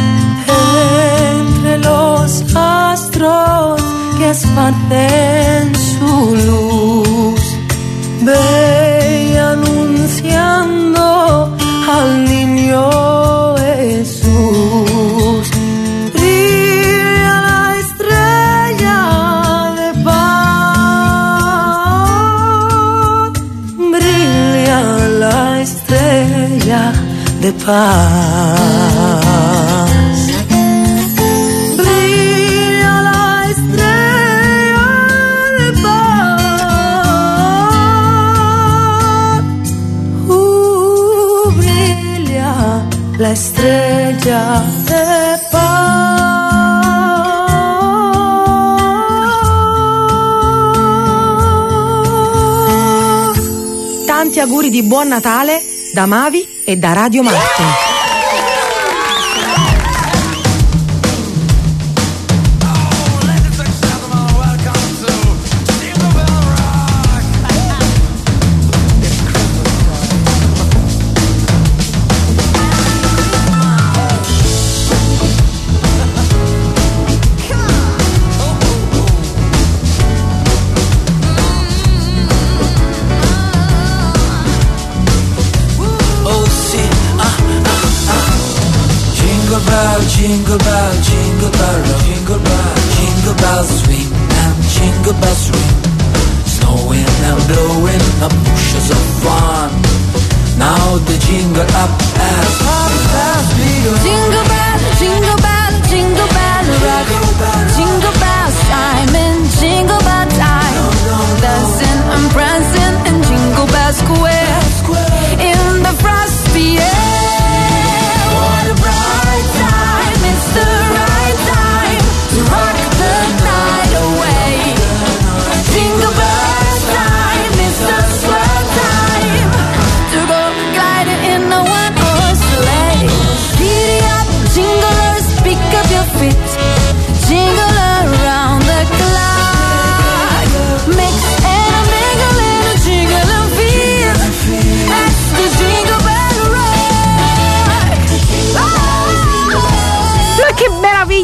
entre los astros que esparcen su luz, ve anunciando al niño Jesús. Brilla la estrella de paz, brilla la estrella de paz. Brilla la estrella de paz. Brilla la estrella de paz.
Tanti auguri di buon Natale da Mavi e da Radio Marte.
Jingle bell, jingle bell, jingle bell, jingle bells swing and jingle bells ring. Snowing and blowing up bushes of fun. Now the jingle up as begun.
Jingle bell, jingle bell, jingle bell rock. Jingle bells chime in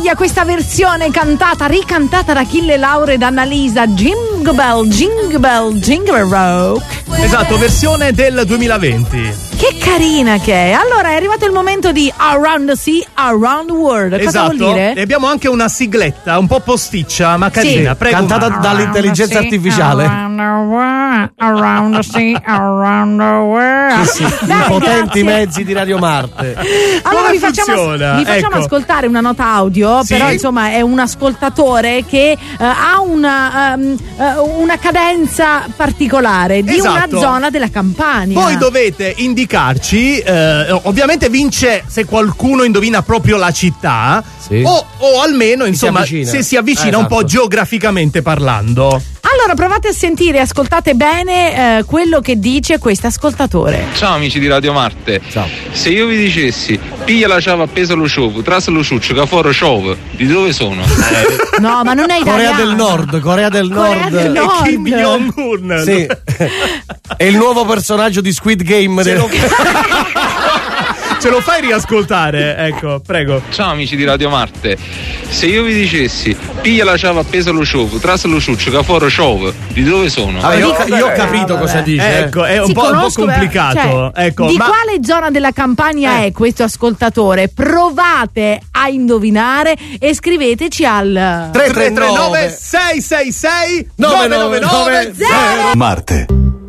a questa versione cantata, ricantata da Achille Lauro ed Annalisa, Jingle Bell, Jingle Bell, Jingle Rock.
Esatto, versione del 2020.
Che carina che è. Allora è arrivato il momento di Around the Sea, Around the World. Cosa
esatto.
vuol dire?
E abbiamo anche una sigletta un po' posticcia ma carina.
Sì.
Prego,
cantata dall'intelligenza artificiale.
Around the sea, around the world.
Sì, i potenti mezzi di Radio Marte.
Allora
Come
vi facciamo
ecco.
ascoltare una nota audio,
sì?
però insomma è un ascoltatore che ha una cadenza particolare di una zona della Campania.
Voi dovete indicarci, ovviamente vince se qualcuno indovina proprio la città,
sì,
o almeno insomma se si avvicina un po' geograficamente parlando.
Allora provate a sentire, ascoltate bene quello che dice questo ascoltatore.
Ciao amici di Radio Marte.
Ciao.
Se io vi dicessi piglia la ciava appesa allo sciove, tras lo ciuccio che fuori sciove, di dove sono?
No, ma non è italiano.
Corea del Nord.
E Kim Jong-un.
Sì. È il nuovo personaggio di Squid Game.
Ce lo fai riascoltare? Ecco, prego.
Ciao amici di Radio Marte. Se io vi dicessi piglia la ciava appesa allo sciove, tras lo sciuccio che fuori sciove, di dove sono?
Io ho capito cosa dice.
Ecco, è un po' complicato.
Cioè,
ecco,
di quale zona della Campania è questo ascoltatore? Provate a indovinare e scriveteci al
339 666 999 0.
Marte.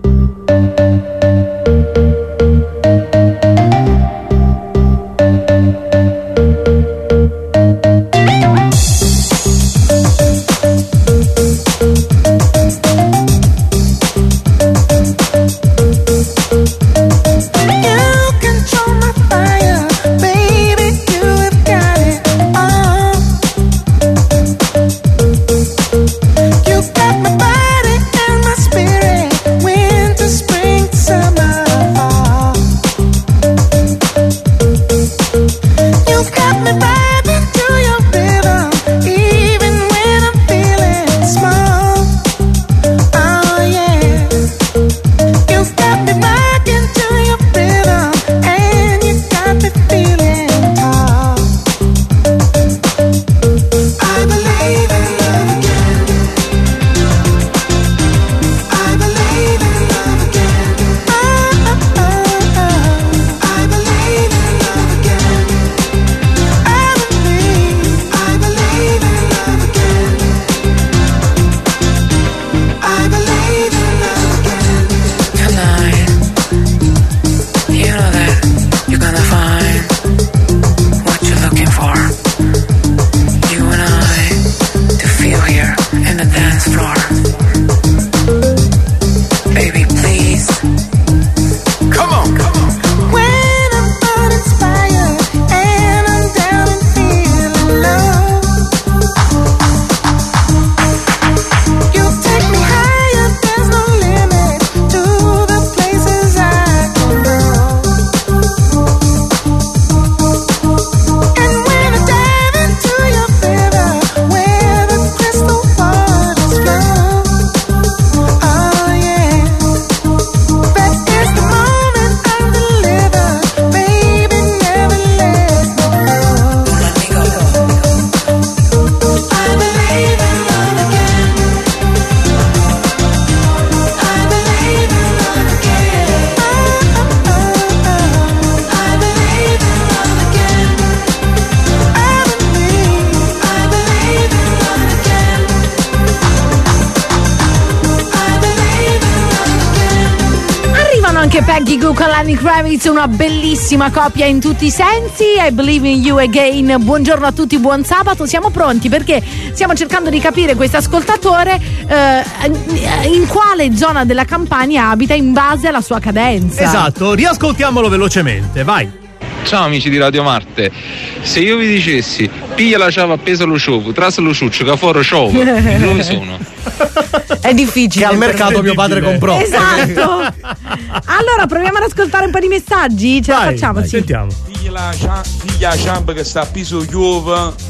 Anche Peggy Goo con Lenny Kravitz, una bellissima coppia in tutti i sensi. I Believe in You Again. Buongiorno a tutti, buon sabato. Siamo pronti perché stiamo cercando di capire questo ascoltatore in quale zona della Campania abita in base alla sua cadenza.
Esatto, riascoltiamolo velocemente, vai.
Ciao amici di Radio Marte. Se io vi dicessi piglia la ciava appesa allo sciove, tras lo sciuccio che fuori sciove, di dove sono?
È difficile.
Che al mercato mio padre comprò.
Esatto. Allora proviamo ad ascoltare un po' di messaggi. Ce la facciamo,
vai,
sì.
Sentiamo.
Piglia la ciamba che sta a piso chiove.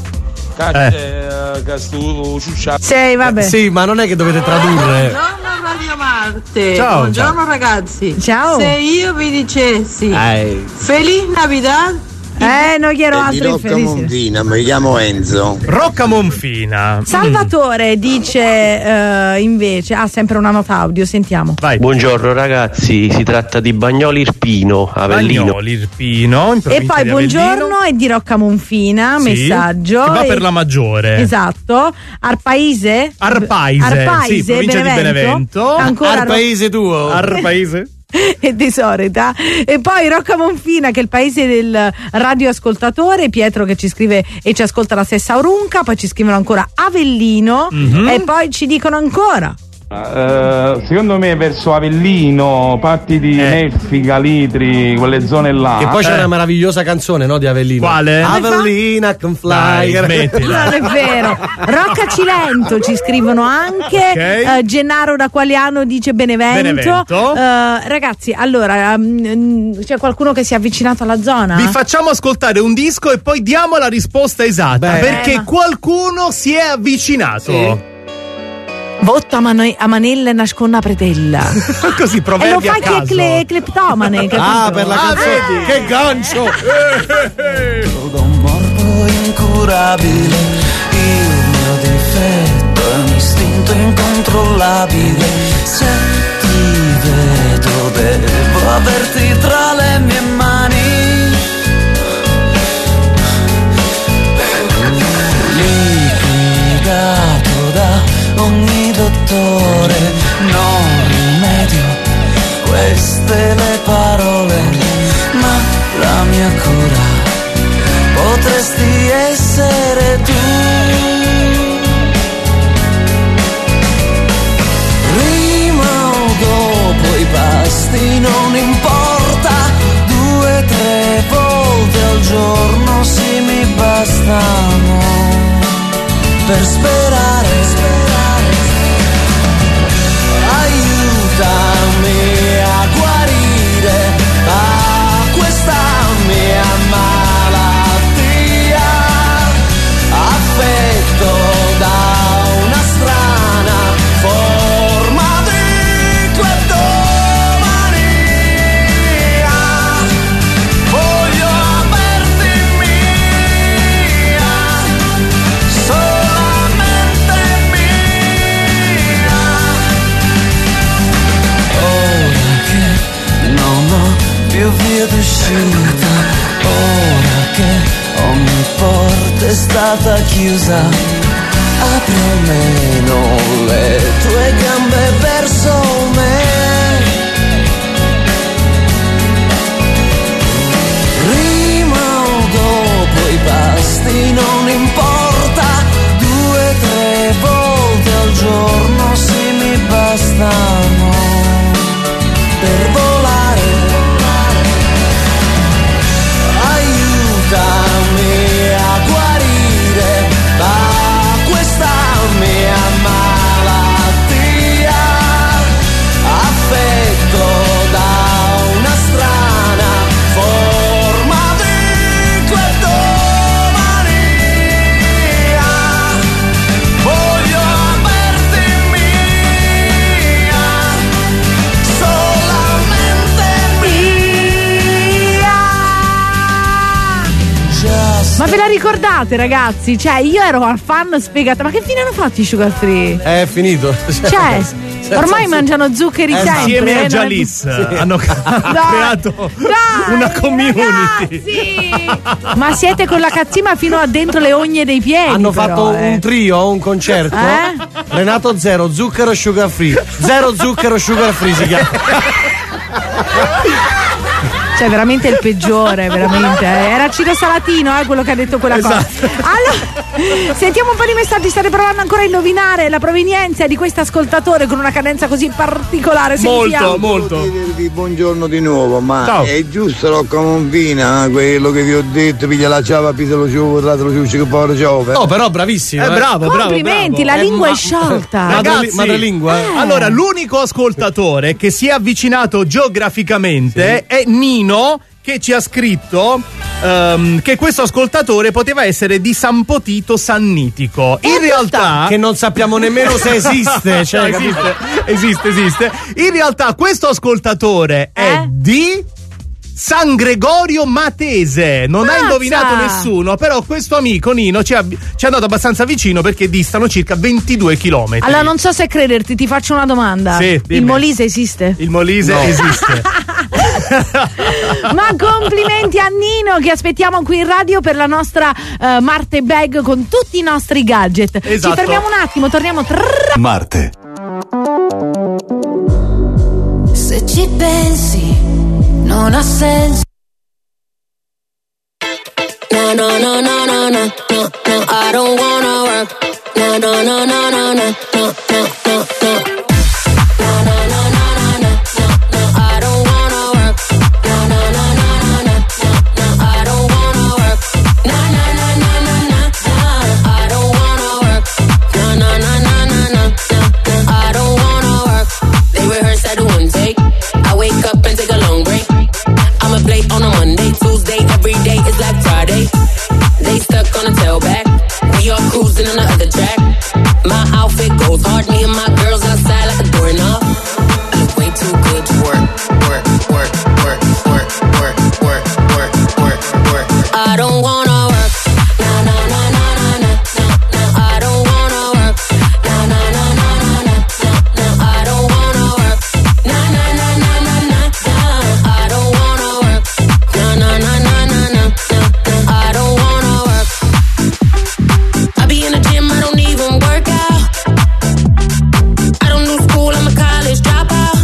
Sì, vabbè.
Sì, ma non è che dovete tradurre.
Buongiorno Radio Marte.
Ciao,
Buongiorno
ciao.
ragazzi.
Ciao.
Se io vi dicessi Feliz Navidad
Non ero altro
Rocca Monfina, mi chiamo Enzo.
Rocca Monfina.
Salvatore dice invece, ha sempre una nota audio, sentiamo.
Vai.
Buongiorno ragazzi, si tratta di Bagnoli Irpino, Avellino.
Bagnoli Irpino, in
E
provincia
poi
di
buongiorno è di Rocca Monfina,
Sì,
messaggio.
che va per la maggiore.
Esatto. Arpaise,
sì, provincia di Benevento.
Ancora
Arpaise tuo.
Arpaise.
E di Soreta. E poi Rocca Monfina, che è il paese del radioascoltatore, Pietro che ci scrive e ci ascolta la stessa Orunca, poi ci scrivono ancora Avellino e poi ci dicono ancora
secondo me verso Avellino, parti di Nelfi, Calitri, quelle zone là.
E poi c'è una meravigliosa canzone, no, di Avellino.
Quale?
Avellina can fly.
non è vero. Rocca Cilento ci scrivono anche. Gennaro da Qualiano dice Benevento. Ragazzi, allora c'è qualcuno che si è avvicinato alla zona?
Vi facciamo ascoltare un disco e poi diamo la risposta esatta, perché qualcuno si è avvicinato.
Sì. Botta a manella nasconda pretella.
Così, proverbi
e lo fa chi è cleptomane, capito?
Per la canzone. Che gancio.
Da un morbo incurabile, il mio difetto è un istinto incontrollabile. Se ti vedo devo averti tra le mie mani. Liquidato da ogni dottore, non rimedio queste le parole, ma la mia cura potresti essere tu. Prima o dopo i pasti non importa, 2-3 volte al giorno sì mi bastano per sperare. Aiutami a guarire a questa mia malattia, affetto da una strana forma di cleptomania. Voglio averti mia, solamente mia. Ora che non ho più via d'uscita, ora che ogni porta è stata chiusa, apri almeno le tue gambe verso me. Prima o dopo i pasti non importa, 2-3 volte al giorno sì mi bastano per volare. Aiutami a guarire da questa mia malattia, affetto da una strana forma di cleptomania. Voglio averti mia, solamente mia.
Ma ve la ricordate, ragazzi? Cioè, io ero una fan sfegata. Ma che fine hanno fatto i Sugar Free?
È finito.
Cioè, ormai mangiano zuccheri sempre.
Insieme a Jalis hanno creato una community.
Ma siete con la cazzima fino a dentro le ogne dei piedi.
Hanno fatto un trio, un concerto. Renato Zero, zucchero sugar free. Zero zucchero sugar free si chiama.
Cioè, veramente il peggiore, veramente. Era Ciro Salatino, quello che ha detto quella cosa. Allora, sentiamo un po' di messaggi. State provando ancora a indovinare la provenienza di questo ascoltatore con una cadenza così particolare. Sentiamo.
Molto. Buongiorno di nuovo, ma
ciao.
È giusto Rocca Monfina, quello che vi ho detto, piglia la ciava, pisa lo ciuvo, tratto lo ciuccio, che povero ciove.
No, però bravissimo.
Bravo.
Complimenti, la lingua è sciolta.
Ragazzi,
madrelingua.
Allora, l'unico ascoltatore che si è avvicinato geograficamente è Nino, che ci ha scritto che questo ascoltatore poteva essere di San Potito Sannitico. In realtà,
che non sappiamo nemmeno se esiste. Cioè,
esiste. In realtà questo ascoltatore è di San Gregorio Matese. Non ha indovinato nessuno, però questo amico Nino ci è andato abbastanza vicino perché distano circa 22 chilometri.
Allora non so se crederti, ti faccio una domanda.
Sì, dimmi.
Il Molise esiste?
Il Molise esiste.
Ma complimenti a Nino, che aspettiamo qui in radio per la nostra Marte Bag con tutti i nostri gadget.
Esatto.
Ci fermiamo un attimo, torniamo
Marte.
Se ci pensi, non ha senso. No, no, no, no, no, no, no, no, I don't wanna work. No, no, no, no, no, no, no, no, no, no.
On a Monday, Tuesday, every day is like Friday. They stuck on a tailback. We all cruising on the other track. My outfit goes hard. Me and my girls outside like a doorknob. I look way too good to work, work, work, work, work, work, work, work, work, work. I don't wanna work. No, no, no, no, no, no, no, no. I don't wanna work. No, no, no, no, no, no, no, no. I don't wanna work. No, no, no, no, no, no, no. I don't wanna work. No, no, no, no, no, no, no, I don't wanna work. I be in the gym, I don't even work out. I don't do school, I'm a college dropout.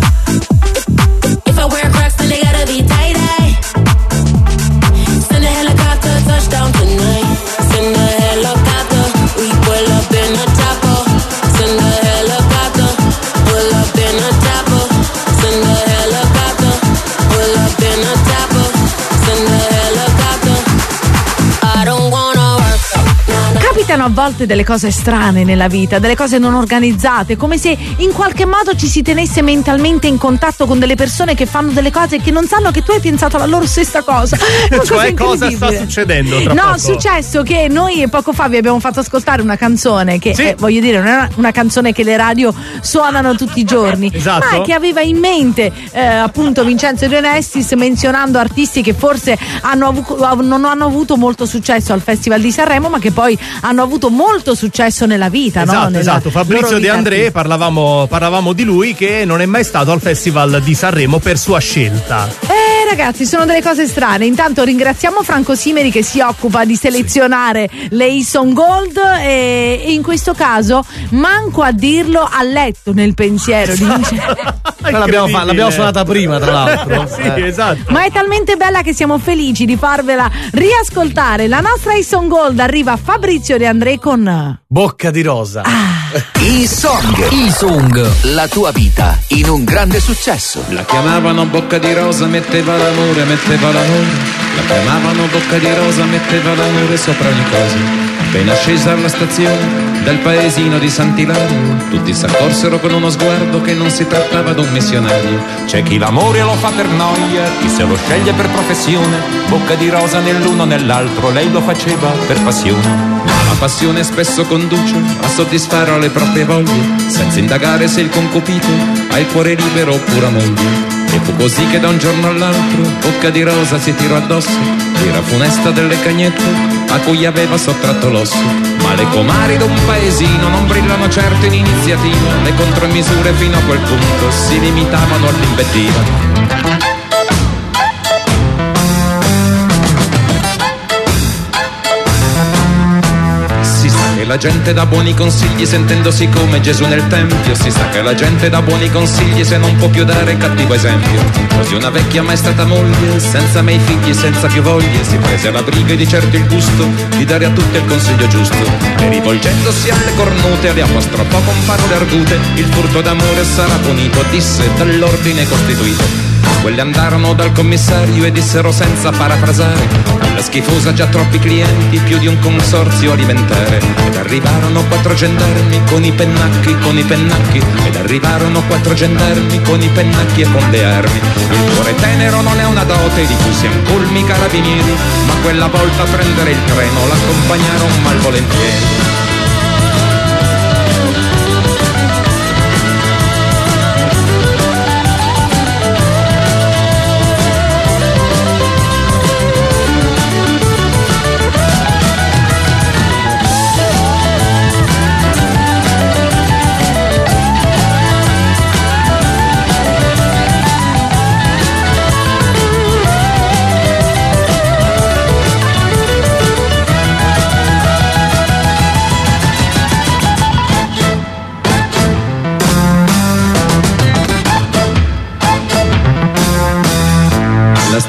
If I wear Crocs, then they gotta be tie-dye. Send a helicopter, touchdown tonight. Send a helicopter, we pull up in a chopper. Send a helicopter, pull up in a chopper. Send a helicopter, pull up in a chopper. Send a helicopter, I don't wanna work.
Capitano a volte delle cose strane nella vita, delle cose non organizzate, come se in qualche modo ci si tenesse mentalmente in contatto con delle persone che fanno delle cose che non sanno che tu hai pensato alla loro stessa cosa.
Cioè, cosa sta succedendo? Tra
no,
poco?
è successo che noi poco fa vi abbiamo fatto ascoltare una canzone che
Sì.
voglio dire, non è una canzone che le radio suonano tutti i giorni,
Esatto.
ma che aveva in mente appunto Vincenzo De Onestis, menzionando artisti che forse non hanno avuto molto successo al Festival di Sanremo, ma che poi hanno avuto molto successo nella vita.
Esatto,
no?
esatto. Fabrizio De André, parlavamo di lui che non è mai stato al Festival di Sanremo per sua scelta.
Ragazzi, sono delle cose strane. Intanto ringraziamo Franco Simeri che si occupa di selezionare le Ison Gold e in questo caso manco a dirlo ha letto nel pensiero di
l'abbiamo suonata prima, tra l'altro.
Sì, esatto.
Ma è talmente bella che siamo felici di farvela riascoltare. La nostra Ison Gold arriva a Fabrizio De André con
Bocca di rosa.
E-Song, la tua vita in un grande successo.
La chiamavano Bocca di Rosa, metteva l'amore, metteva l'amore. La chiamavano Bocca di Rosa, metteva l'amore sopra ogni cosa. Appena scesa alla stazione del paesino di Sant'Ilario, tutti s'accorsero con uno sguardo che non si trattava d'un missionario. C'è chi l'amore lo fa per noia, chi se lo sceglie per professione. Bocca di Rosa nell'uno nell'altro, lei lo faceva per passione. La passione spesso conduce a soddisfare le proprie voglie, senza indagare se il concupito ha il cuore libero oppure moglie. E fu così che da un giorno all'altro Bocca di Rosa si tirò addosso l'ira funesta delle cagnette a cui aveva sottratto l'osso. Ma le comari d'un paesino non brillano certo in iniziativa, le contromisure fino a quel punto si limitavano all'invettiva. E la gente dà buoni consigli sentendosi come Gesù nel tempio. Si sa che la gente dà buoni consigli se non può più dare cattivo esempio. Così una vecchia mai stata moglie, senza mai figli, senza più voglie, si prese alla briga e di certo il gusto di dare a tutti il consiglio giusto. E rivolgendosi alle cornute le apostrofò con parole argute: il furto d'amore sarà punito, disse, dall'ordine costituito. Quelle andarono dal commissario e dissero senza parafrasare: alla schifosa già troppi clienti, più di un consorzio alimentare. Ed arrivarono 4 gendarmi con i pennacchi, ed arrivarono 4 gendarmi con i pennacchi e con le armi. Il cuore tenero non è una dote di cui siamo colmi i carabinieri, ma quella volta a prendere il treno l'accompagnarono malvolentieri.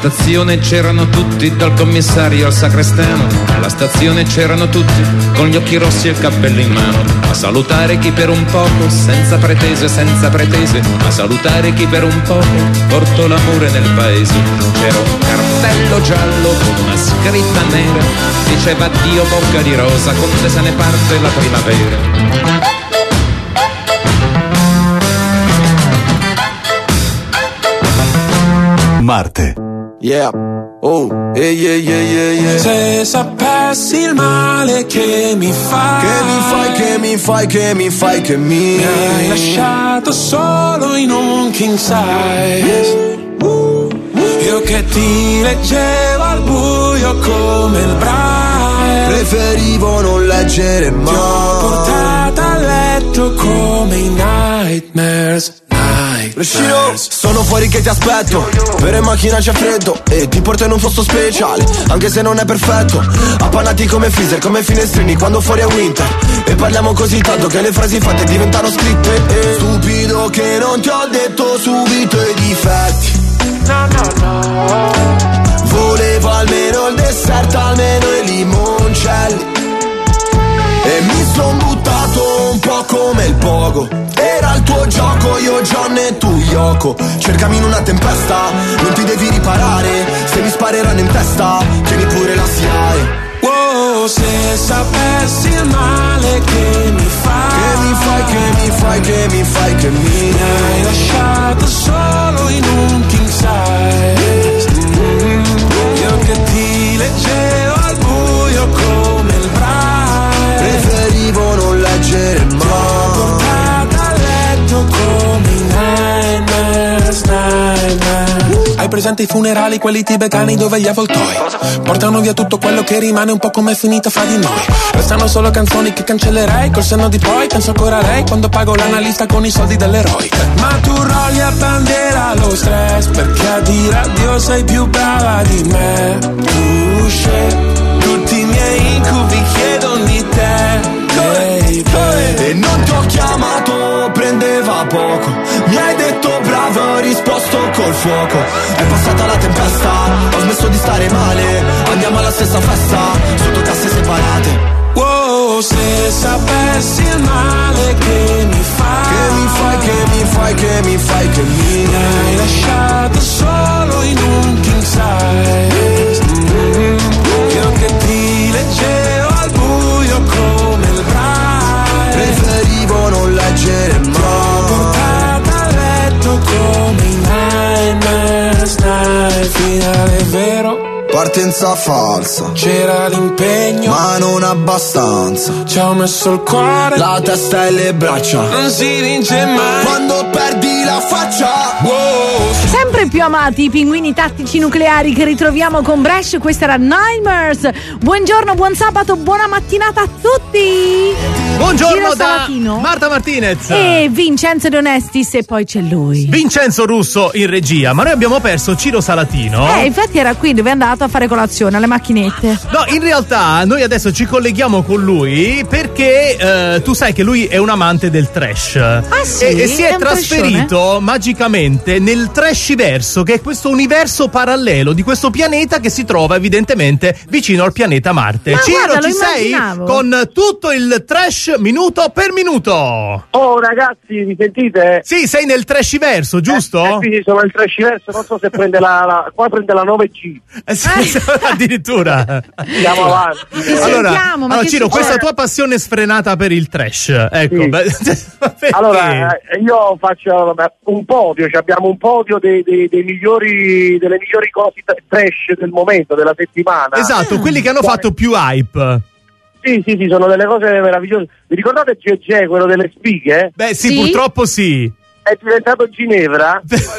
stazione c'erano tutti, dal commissario al sacrestano. Alla stazione c'erano tutti, con gli occhi rossi e il cappello in mano. A salutare chi per un poco, senza pretese, a salutare chi per un poco portò l'amore nel paese. C'era un cartello giallo con una scritta nera, diceva addio bocca di rosa, con te se ne parte la primavera.
Marte.
Yeah. Oh, yeah.
Se sapessi il male che mi fai, mi hai lasciato solo in un king size. Io che ti leggevo al buio come il Braille,
preferivo non leggere mai.
Ti ho portata a letto come i nightmares.
Sono fuori che ti aspetto, per in macchina c'è freddo e ti porto in un posto speciale, anche se non è perfetto. Appannati come freezer, come finestrini quando fuori è winter. E parliamo così tanto che le frasi fatte diventano scritte. Stupido che non ti ho detto subito i difetti. No. Volevo almeno il dessert, almeno i limoncelli. E mi son buttato un po' come il pogo. Era il tuo gioco, io John e tu Yoko. Cercami in una tempesta, non ti devi riparare. Se mi spareranno in testa, tieni pure la SIAE.
Wow, se sapessi il male che mi fai,
che mi
hai lasciato solo in un king size. Io che ti leggevo al buio come il Braille,
preferivo non leggere mai.
Come i nightmares. Hai presente i funerali, quelli tibetani dove gli avvoltoi portano via tutto quello che rimane, un po' come è finita fra di noi. Restano solo canzoni che cancellerei col senno di poi. Penso ancora a lei quando pago l'analista con i soldi dell'eroe. Ma tu rolli a bandiera lo stress, perché a dire addio sei più brava di me. Tu scegli tutti i miei incubi, chiedono di te.
E non ti ho chiamato, prendeva poco. Mi hai detto bravo, ho risposto col fuoco. È passata la tempesta, ho smesso di stare male. Andiamo alla stessa festa, sotto casse separate.
Wow, se sapessi il male che mi fai,
che mi
hai lasciato solo in un king size. Io che ti leggevo al buio come il Braille,
preferivo non leggere mai.
Portata a letto come i nightmares. Finale vero,
partenza falsa.
C'era l'impegno,
ma non abbastanza.
Ci ho messo il cuore,
la testa e le braccia.
Non si vince mai
quando perdi la faccia.
Sempre più amati i pinguini tattici nucleari che ritroviamo con Bresh. Questa era Nightmares. Buongiorno, buon sabato, buona mattinata a tutti.
Buongiorno
Ciro
da
Salatino
Marta Martinez
e Vincenzo De Onestis, e poi c'è lui,
Vincenzo Russo in regia. Ma noi abbiamo perso Ciro Salatino.
Infatti era qui dove è andato a fare colazione alle macchinette.
No, in realtà noi adesso ci colleghiamo con lui perché tu sai che lui è un amante del trash.
Sì?
E si è
un
trasferito
trashone?
magicamente nel Trashiverso, che è questo universo parallelo di questo pianeta che si trova evidentemente vicino al pianeta Marte.
Ma
Ciro,
guarda,
ci
lo
sei?
immaginavo.
Con tutto il trash minuto per minuto.
Oh ragazzi, mi sentite?
Sì, sei nel Trashiverso, giusto?
Sì, sono nel Trashiverso, non so se prende qua prende la 9G.
Sì, addirittura.
Andiamo avanti.
Allora Ciro, questa tua passione sfrenata per il trash, ecco.
Sì. Allora, io faccio un podio, abbiamo un podio delle migliori cose trash del momento, della settimana.
Esatto, quelli che hanno fatto più hype.
Sì, sono delle cose meravigliose. Vi ricordate GG, quello delle spighe?
Beh, sì, purtroppo sì.
È diventato Ginevra.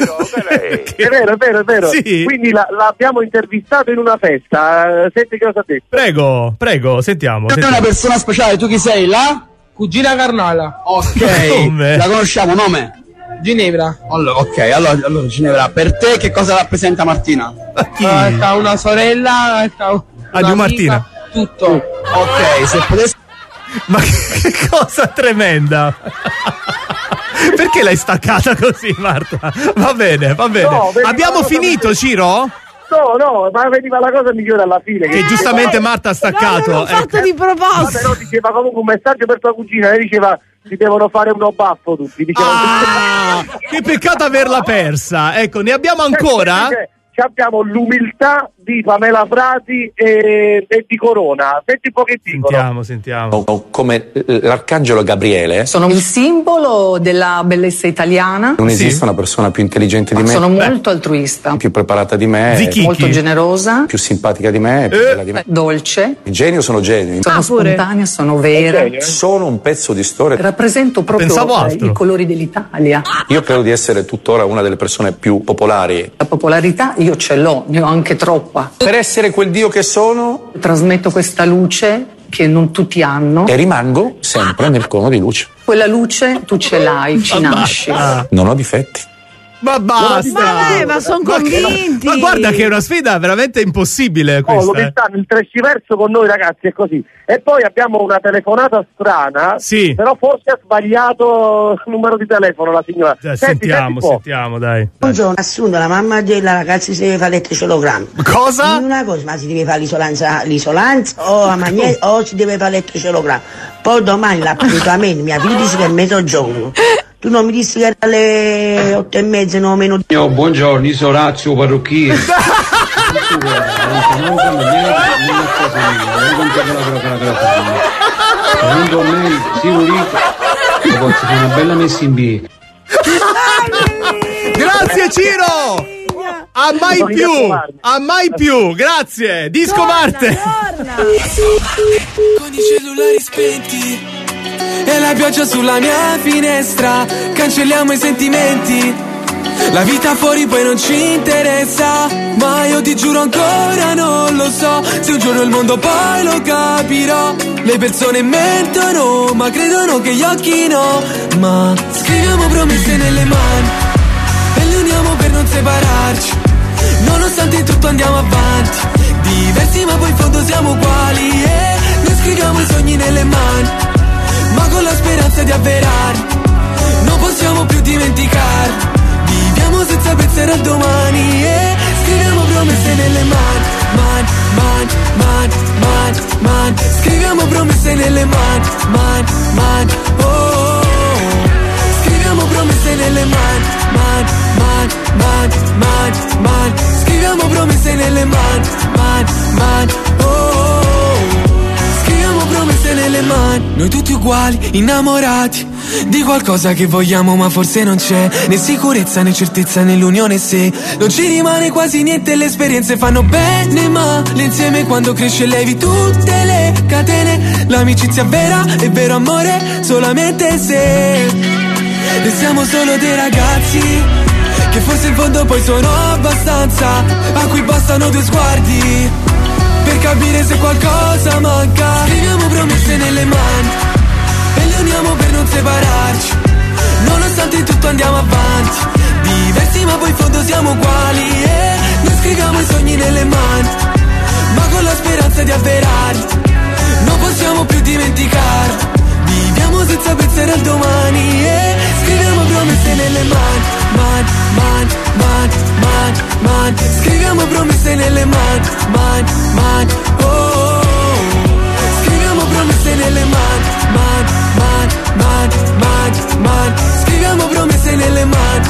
È vero.
Sì.
Quindi l'abbiamo intervistato in una festa. Senti cosa ha detto.
Prego, sentiamo.
È una persona speciale, tu chi sei? La?
Cugina Carnala.
Ok, la conosciamo, nome?
Ginevra.
Allora Ginevra, per te che cosa rappresenta Martina?
Una sorella,
di Martina.
Tutto.
Ok, se potessi.
Ma che cosa tremenda! Perché l'hai staccata così, Marta? Va bene.
No,
Abbiamo finito, Ciro?
No, ma veniva la cosa migliore alla fine.
Che giustamente Marta ha staccato.
No, l'ho fatto di proposito.
Vabbè, no, diceva comunque un messaggio per tua cugina, lei diceva si devono fare uno baffo tutti. Diceva,
che peccato averla persa. Ecco, ne abbiamo ancora?
Abbiamo l'umiltà di Pamela Frati e di Corona. Senti un pochettino.
Sentiamo.
Come l'arcangelo Gabriele.
Sono il simbolo della bellezza italiana.
Non esiste una persona più intelligente di me.
Sono molto altruista.
Più preparata di me.
Molto generosa.
Più simpatica di me. Più bella di me.
Dolce.
Genio sono genio.
Sono spontanea, sono vera.
Sono un pezzo di storia.
Rappresento proprio i colori dell'Italia.
Io credo di essere tuttora una delle persone più popolari.
La popolarità io ce l'ho, ne ho anche troppa.
Per essere quel Dio che sono,
trasmetto questa luce che non tutti hanno.
E rimango sempre nel cono di luce.
Quella luce tu ce l'hai, ci nasci.
Non ho difetti.
Ma basta!
Ma sono convinti!
Ma guarda che è una sfida veramente impossibile questa.
L'umiltà nel trasciverso con noi ragazzi è così. E poi abbiamo una telefonata strana.
Sì.
Però forse ha sbagliato il numero di telefono la signora.
Sentiamo, dai.
Buongiorno, Assunto, la mamma della ragazza si deve fare l'elettrocellogramma.
Cosa?
Una cosa, ma si deve fare l'isolanza o a o si deve fare l'elettrocellogramma. Poi domani l'appuntamento, mia figlia dice che è mezzogiorno. Tu non mi dici che era alle 8:30, no meno.
Buongiorno, io sono Razio parrucchiere. Secondo me, sicuramente posso fare una bella messa in piedi.
Grazie Ciro! A mai più, grazie! Disco Marte!
Con i cellulari spenti e la pioggia sulla mia finestra, cancelliamo i sentimenti. La vita fuori poi non ci interessa, ma io ti giuro ancora non lo so. Se un giorno il mondo poi lo capirò. Le persone mentono, ma credono che gli occhi no. Ma scriviamo promesse nelle mani e le uniamo per non separarci. Nonostante tutto andiamo avanti, diversi ma poi in fondo siamo uguali. E noi scriviamo i sogni nelle mani, ma con la speranza di avverarli. Non possiamo più dimenticare. Viviamo senza pensare al domani e scriviamo promesse nelle mani. Scriviamo promesse nelle mani. Oh. Scriviamo promesse nelle mani. Scriviamo promesse nelle mani. Oh. Scriviamo promesse nelle mani. Noi tutti uguali, innamorati di qualcosa che vogliamo ma forse non c'è, né sicurezza né certezza nell'unione se non ci rimane quasi niente. Le esperienze fanno bene ma l'insieme quando cresce levi tutte le catene. L'amicizia vera è vero amore solamente se e siamo solo dei ragazzi che forse in fondo poi sono abbastanza, a cui bastano due sguardi per capire se qualcosa manca. Scriviamo promesse nelle mani e le uniamo per non separarci. Nonostante tutto andiamo avanti, diversi ma poi in fondo siamo uguali. E noi scriviamo i sogni nelle mani, ma con la speranza di avverarli. Non possiamo più dimenticare. Viviamo senza pensare al domani e scriviamo promesse nelle mani. Scriviamo promesse nelle mani. Oh. Scriviamo promesse nelle mani. Scriviamo promesse nelle mani.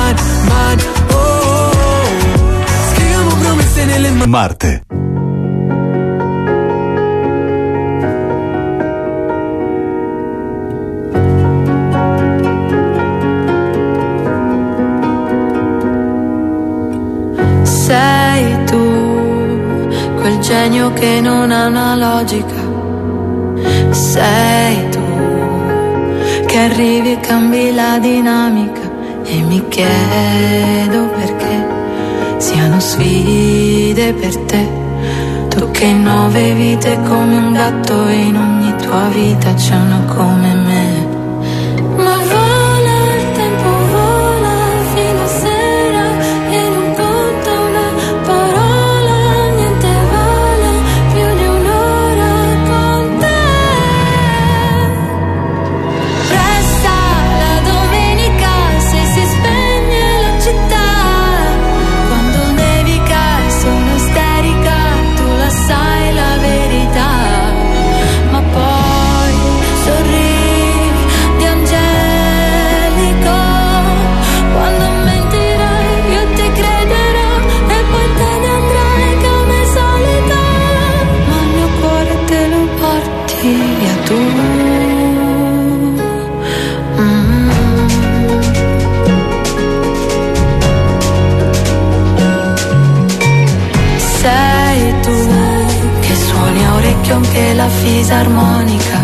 Oh. Scriviamo promesse nelle mani.
Marte.
Sei tu, quel genio che non ha una logica. Sei tu, che arrivi e cambi la dinamica. E mi chiedo perché siano sfide per te. Tu che in 9 vite come un gatto e in ogni tua vita c'è uno come me. Ma vola il tempo, vola fino a sera e non conta una parola, niente vale più di un'ora con te. Resta la domenica se si spegne la città, quando nevica e sono la fisarmonica.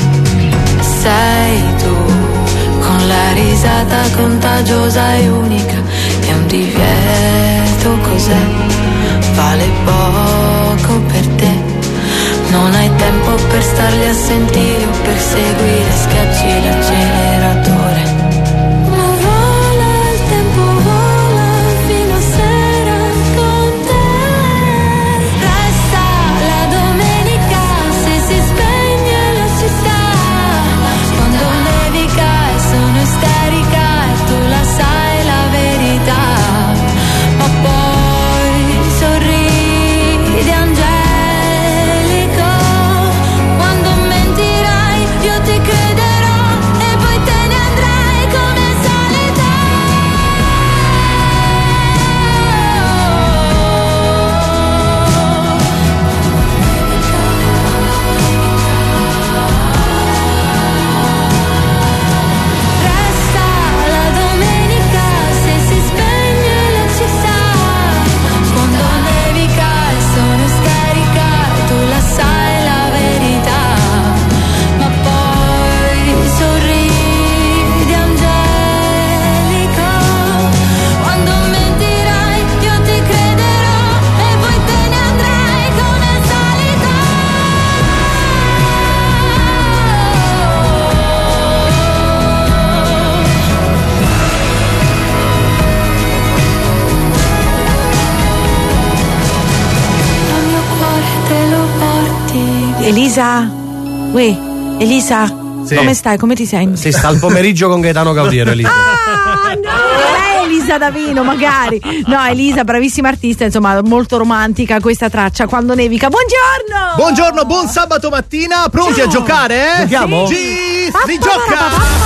Sei tu, con la risata contagiosa e unica. È un divieto, cos'è? Vale poco per te. Non hai tempo per starli a sentire o per seguire, schiacci l'acceleratore. Ma vola il tempo, vola fino a sera con te. Resta la domenica se si spegne la città. Quando nevica e sono isterica e tu la sai la verità. Ma poi sorridi angelico. Quando mentirai io ti crederò e poi te ne andrai come solita. Resta la domenica se si spegne la città. Quando nevica e sono isterica e tu la sai la verità. Ma poi sorridi angelico. Quando mentirai io ti crederò e poi te ne andrai come solita. Il mio cuore te lo porti.
Elisa? Uè, Elisa?
Sì.
Come stai? Come ti senti?
Si sta al pomeriggio con Gaetano Gaudiero, Elisa.
Ah, no! Lei è Elisa Davino, magari. No, Elisa, bravissima artista, insomma, molto romantica questa traccia, Quando nevica. Buongiorno!
Buongiorno, buon sabato mattina. Pronti
Ciao.
a giocare?
Giochiamo?
Sì. Si gioca!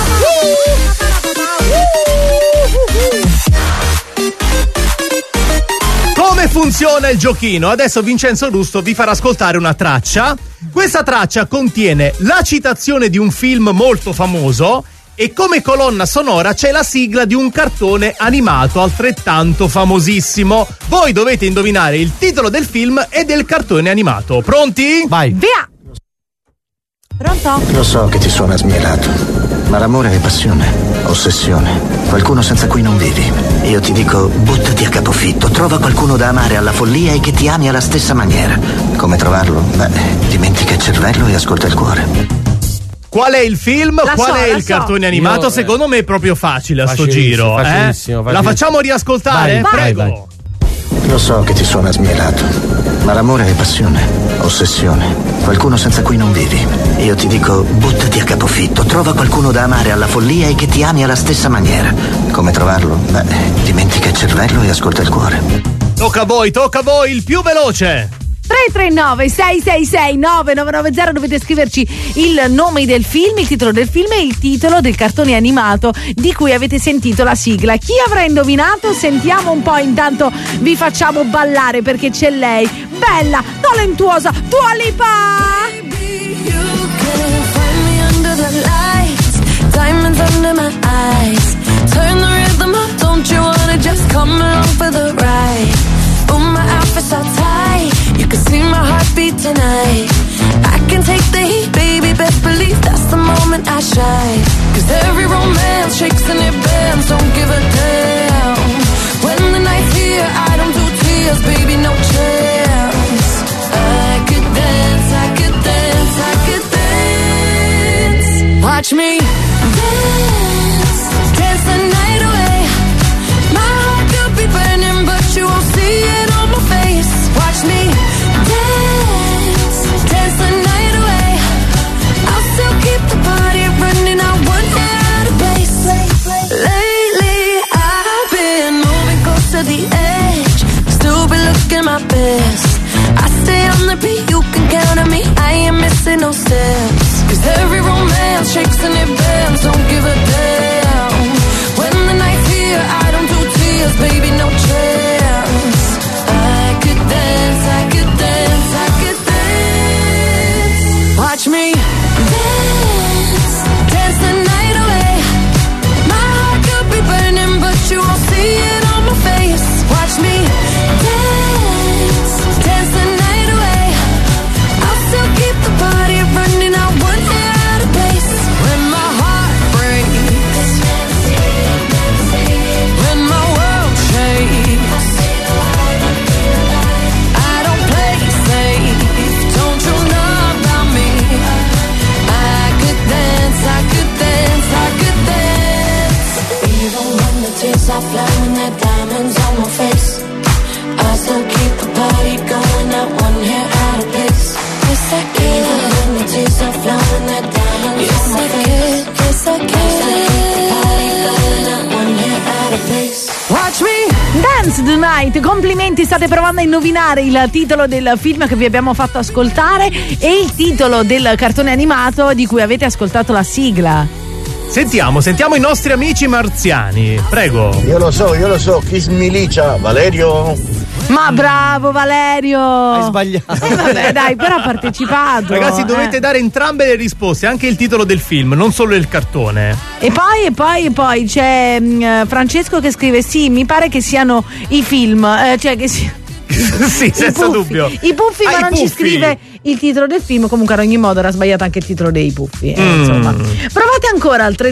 Come funziona il giochino? Adesso Vincenzo Rusto vi farà ascoltare una traccia. Questa traccia contiene la citazione di un film molto famoso e come colonna sonora c'è la sigla di un cartone animato altrettanto famosissimo. Voi dovete indovinare il titolo del film e del cartone animato. Pronti?
Vai.
Via! Pronto?
Lo so che ti suona smielato, ma l'amore è passione, ossessione, qualcuno senza cui non vivi. Io ti dico, buttati a capofitto, trova qualcuno da amare alla follia e che ti ami alla stessa maniera. Come trovarlo? Beh, dimentica il cervello e ascolta il cuore.
Qual è il film? Qual è il cartone animato? Secondo me è proprio facile a sto giro.
Facilissimo.
La facciamo riascoltare?
Vai,
Prego.
vai.
Lo so che ti suona smielato, ma l'amore è passione, ossessione, qualcuno senza cui non vivi. Io ti dico, buttati a capofitto, trova qualcuno da amare alla follia e che ti ami alla stessa maniera. Come trovarlo? Beh, dimentica il cervello e ascolta il cuore.
Tocca a voi, il più veloce.
339 666 9990, dovete scriverci il nome del film, il titolo del film e il titolo del cartone animato di cui avete sentito la sigla. Chi avrà indovinato? Sentiamo un po', intanto vi facciamo ballare perché c'è lei, bella, talentuosa, Dua Lipa!
Diamonds under my eyes. Turn the rhythm up, don't you wanna just come along for the ride? Oh, my outfit's all tight, you can see my heartbeat tonight. I can take the heat, baby, best believe that's the moment I shine. Cause every romance shakes and it bends, don't give a damn. When the night's here, I don't do tears, baby, no chance. I could dance, I could dance, I could dance. Watch me dance, dance the night away. My heart could be burning, but you won't see it on my face. Watch me dance, dance the night away. I'll still keep the party running, I won't get out of place. Lately I've been moving close to the edge, still be looking my best. I stay on the beat, you can count on me, I ain't missing no steps. Cause every romance shakes and it bends, don't give a damn. When the night's here, I don't do tears, baby, no chance. I could dance, I could dance, I could dance. Watch me dance, dance the night away. My heart could be burning, but you won't see it on my face. Watch me dance, dance the night away. I'll still keep the party blowing that diamond. Yes, I can, yes, I can. Party better not one hit out of place.
Watch me Dance the Night. Complimenti, state provando a indovinare il titolo del film che vi abbiamo fatto ascoltare e il titolo del cartone animato di cui avete ascoltato la sigla.
Sentiamo i nostri amici marziani, prego.
Io lo so, Kiss Milicia, Valerio.
Ma bravo Valerio!
Hai sbagliato.
Vabbè, dai, però ha partecipato.
Ragazzi, dovete dare entrambe le risposte, anche il titolo del film, non solo il cartone.
E poi c'è Francesco che scrive: sì, mi pare che siano i film, cioè che si...
Sì, senza dubbio.
I Puffi, ma non ci scrive il titolo del film. Comunque, ad ogni modo, era sbagliato anche il titolo dei Puffi. Insomma, provate ancora al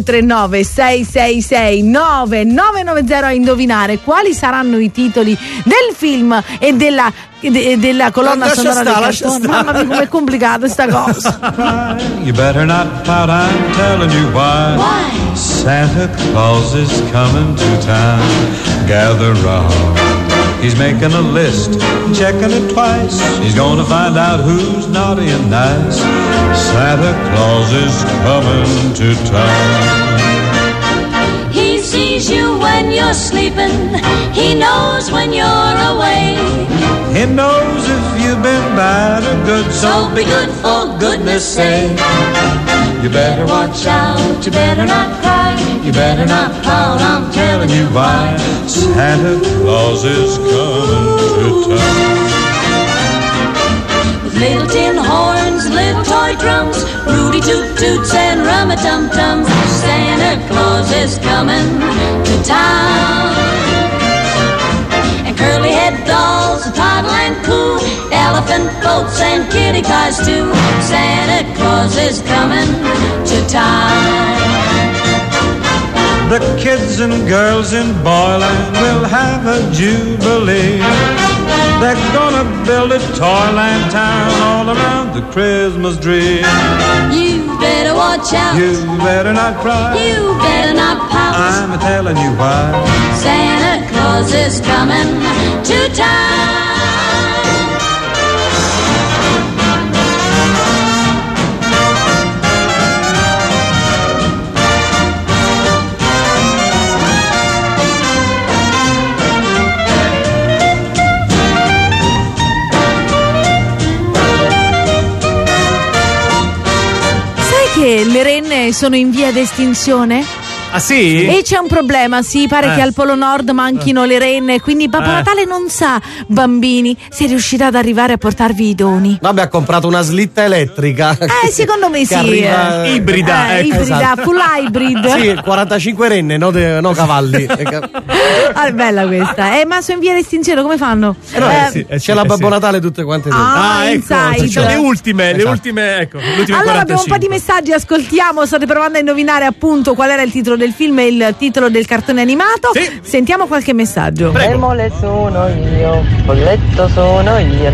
339-666-9990 a indovinare quali saranno i titoli del film e della colonna sonora del cartone. Mamma mia, com'è complicata sta cosa.
You better not pout, I'm telling you why. Santa Claus is coming to town. Gather round. He's making a list, checking it twice. He's gonna find out who's naughty and nice. Santa Claus is coming to town.
He sees you when you're sleeping. He knows when you're away.
He knows if you've been bad or good,
So be good for goodness sake.
you better
Watch out, you better not cry. You better not pout, I'm telling you why.
Santa Claus is coming to town.
With little tin horns, little toy drums, Rudy Toot Toots and Rum-a-Tum-Tums, Santa Claus is coming to town. And curly head dolls, Toddle and Pooh, elephant boats and kitty cars too. Santa Claus is coming to town.
The kids and girls in Boyland will have a jubilee. They're gonna build a toyland town all around the Christmas tree.
You better watch out.
You better not cry.
You better not pout.
I'm telling you why.
Santa Claus is coming to town.
Che le renne sono in via d'estinzione?
Ah sì?
E c'è un problema, sì, pare che al Polo Nord manchino le renne, quindi Babbo Natale non sa, bambini, se riuscirà ad arrivare a portarvi i doni.
Vabbè, ha comprato una slitta elettrica.
Secondo me sì.
Arriva...
Ibrida,
ibrida,
esatto.
full hybrid.
Sì, 45 renne, no cavalli.
È bella questa. Ma sono in via d'estinzione, come fanno?
C'è la Babbo Natale tutte quante.
Ecco, c'è le ultime, ecco.
Allora 45. Abbiamo un po' di messaggi, ascoltiamo, state provando a indovinare appunto qual era il titolo del film e il titolo del cartone animato. Sì. Sentiamo qualche messaggio.
Memole sono io, Polletto sono io.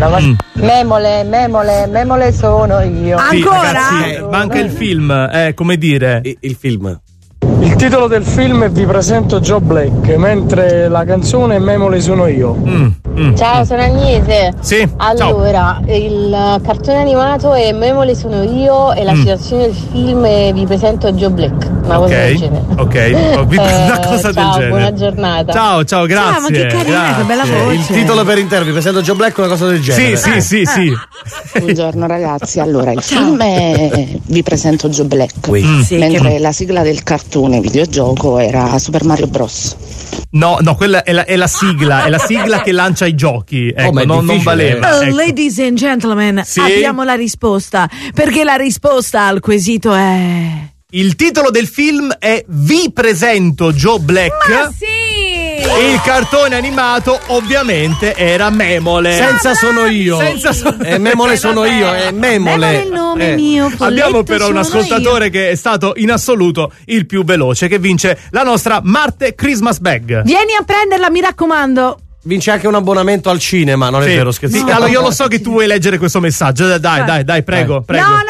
Memole sono io.
Ancora?
Sì, ragazzi, manca il film, come dire.
Il film.
Il titolo del film è Vi presento Joe Black, mentre la canzone è Memole sono io.
Ciao, sono Agnese.
Sì.
Allora, il cartone animato è Memole sono io e la citazione del film è Vi presento Joe Black. Una cosa del genere.
Una cosa del genere.
Buona giornata.
Ciao, grazie.
Ciao, ma che carina, che bella voce.
Il titolo per intero, Vi presento Joe Black, una cosa del genere.
Sì.
Buongiorno ragazzi, allora il film è Vi presento Joe Black, mentre la sigla del cartone videogioco era Super Mario Bros.
No, quella è la sigla, è la sigla che lancia i giochi. Ecco, non valeva. Ecco.
Ladies and gentlemen, abbiamo la risposta, perché la risposta al quesito è...
Il titolo del film è Vi presento Joe Black.
Ma sì!
Il cartone animato ovviamente era Memole.
Senza sono io. Memole sono io, è Memole.
È il nome mio.
Abbiamo però un ascoltatore che è stato in assoluto il più veloce, che vince la nostra Marte Christmas Bag.
Vieni a prenderla, mi raccomando.
Vince anche un abbonamento al cinema, non è vero, scherzo.
Allora io lo so che tu vuoi leggere questo messaggio. Dai, prego.
No,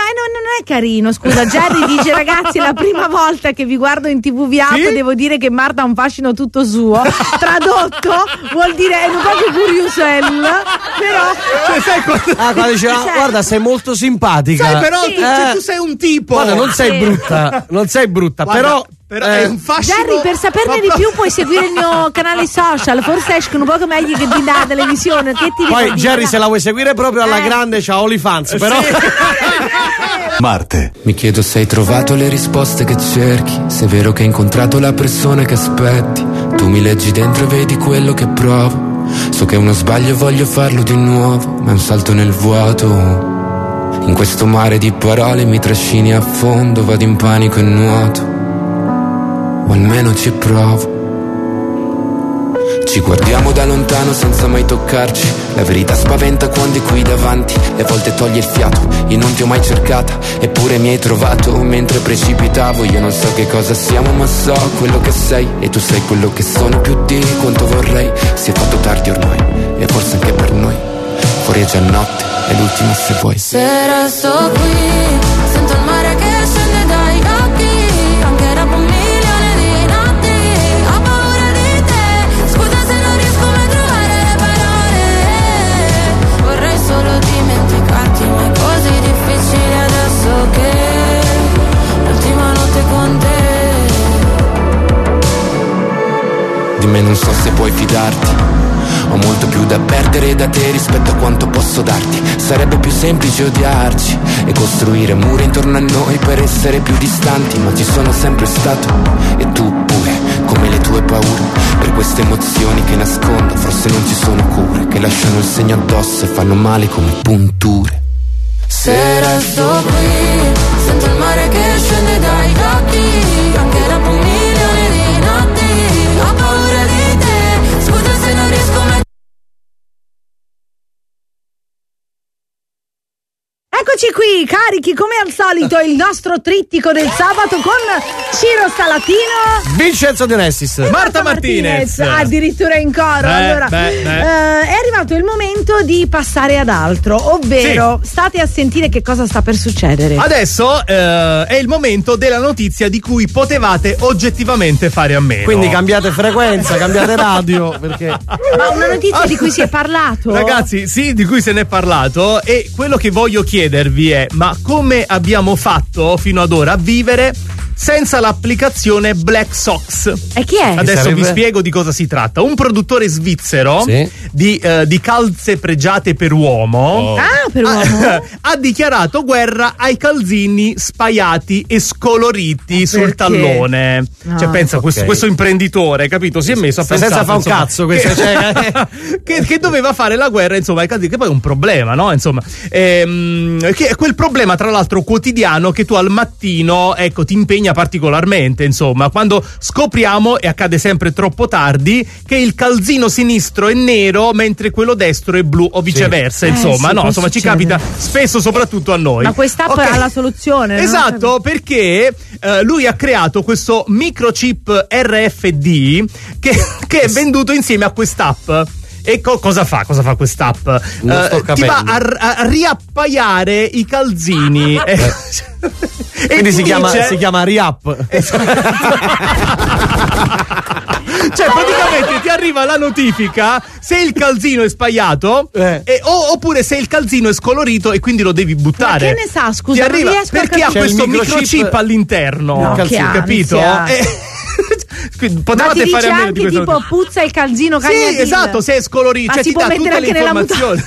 è carino, scusa. Jerry dice: ragazzi, è la prima volta che vi guardo in TV via app, devo dire che Marta ha un fascino tutto suo. Tradotto vuol dire è un po' più curiosel, però
sai quando diceva guarda sei molto simpatica.
Sai però tu sei un tipo.
Guarda, non sei brutta,
guarda, però è un fascino.
Jerry, per saperne di più puoi seguire il mio canale social, forse escono un po' meglio che di dalla televisione. Che ti
poi Jerry, se la vuoi seguire proprio alla grande, c'ha OnlyFans, però.
Marte. Mi chiedo se hai trovato le risposte che cerchi, se è vero che hai incontrato la persona che aspetti. Tu mi leggi dentro e vedi quello che provo. So che è uno sbaglio e voglio farlo di nuovo, ma è un salto nel vuoto. In questo mare di parole mi trascini a fondo, vado in panico e nuoto, o almeno ci provo. Ci guardiamo da lontano senza mai toccarci. La verità spaventa quando è qui davanti e a volte toglie il fiato. Io non ti ho mai cercata, eppure mi hai trovato mentre precipitavo. Io non so che cosa siamo, ma so quello che sei, e tu sei quello che sono più di quanto vorrei. Si è fatto tardi ormai, e forse anche per noi. Fuori è già notte, è l'ultima se vuoi.
Se resto qui, sento il mare che scende dai occhi, anche dopo un milione di notti. Ho paura di te, scusa se non riesco mai a trovare le parole. Vorrei solo dimenticarti, ma è così difficile adesso che l'ultima notte con te.
Di me non so se puoi fidarti. Ho molto più da perdere da te rispetto a quanto posso darti. Sarebbe più semplice odiarci e costruire muri intorno a noi per essere più distanti, ma ci sono sempre stato, e tu pure, come le tue paure. Per queste emozioni che nascondo forse non ci sono cure, che lasciano il segno addosso e fanno male come punture.
Se resto qui, sento il mare che scende dai occhi, anche dopo un milione di notti. Ho paura di te, scusa se non riesco mai.
Eccoci qui, carichi come al solito, il nostro trittico del sabato con Ciro Stalatino,
Vincenzo De Nessis,
Marta Martinez.
Addirittura in coro. Allora, è arrivato il momento di passare ad altro, ovvero state a sentire che cosa sta per succedere.
Adesso è il momento della notizia di cui potevate oggettivamente fare a meno.
Quindi cambiate frequenza, cambiate radio, perché...
Ma una notizia di cui si è parlato?
Ragazzi, sì, di cui se ne è parlato, e quello che voglio chiedervi è: ma come abbiamo fatto fino ad ora a vivere senza l'applicazione Black Socks?
E chi è?
Adesso vi spiego di cosa si tratta. Un produttore svizzero di calze pregiate per uomo,
per uomo?
ha dichiarato guerra ai calzini spaiati e scoloriti sul tallone. Cioè pensa, questo imprenditore, capito, si è messo a pensare
senza fa un cazzo
che doveva fare la guerra, insomma, ai calzini, che poi è un problema, no? Insomma, che è quel problema tra l'altro quotidiano che tu al mattino, ecco, ti impegna particolarmente, insomma, quando scopriamo, e accade sempre troppo tardi, che il calzino sinistro è nero mentre quello destro è blu o viceversa, insomma, no, insomma, ci capita spesso, soprattutto a noi.
Ma quest'app ha la soluzione,
esatto,
no?
Perché lui ha creato questo microchip RFD che è venduto insieme a quest'app. E cosa fa? Cosa fa quest'app? Ti va a riappaiare i calzini.
Quindi si chiama Riapp.
Cioè praticamente ti arriva la notifica se il calzino è spaiato oppure se il calzino è scolorito e quindi lo devi buttare.
Ma che ne sa, scusa,
ti arriva perché ha questo microchip all'interno,
no,
capito? Potevate fare a meno di questo.
Tipo puzza il calzino cagnatino.
Sì, esatto, se è scolorito, cioè ti dà tutte le informazioni.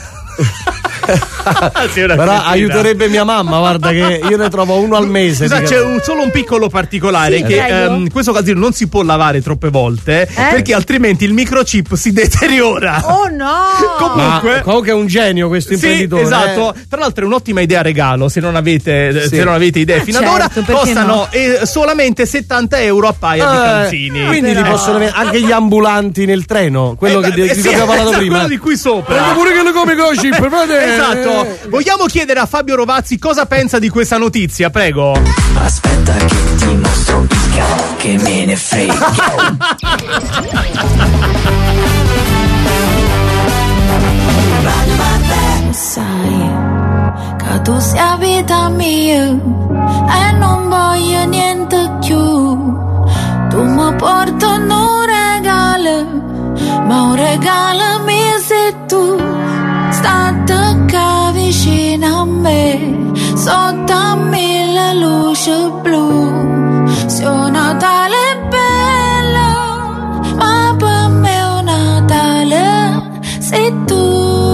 Però aiuterebbe mia mamma, guarda che io ne trovo uno al mese.
C'è solo un piccolo particolare, che questo calzino non si può lavare troppe volte, perché altrimenti il microchip si deteriora.
Oh no!
Comunque è un genio questo imprenditore.
Esatto. Tra l'altro è un'ottima idea regalo, se non avete idee fino ad ora. Costano solamente 70 euro a paia di calzini.
Quindi li possono avere anche gli ambulanti nel treno, quello che abbiamo parlato prima.
Quello di qui sopra.
Prendo pure che le come chip,
esatto. Vogliamo chiedere a Fabio Rovazzi cosa pensa di questa notizia, prego.
Aspetta che ti mostro il cavo, che me ne frega.
Sai, tu sia vita mia e non voglio niente più. Tu mi porti un regalo, ma un regalo mio sei tu. State qua vicino a me, sotto a mille luci blu. Se un Natale è bello, ma per me un Natale sei tu.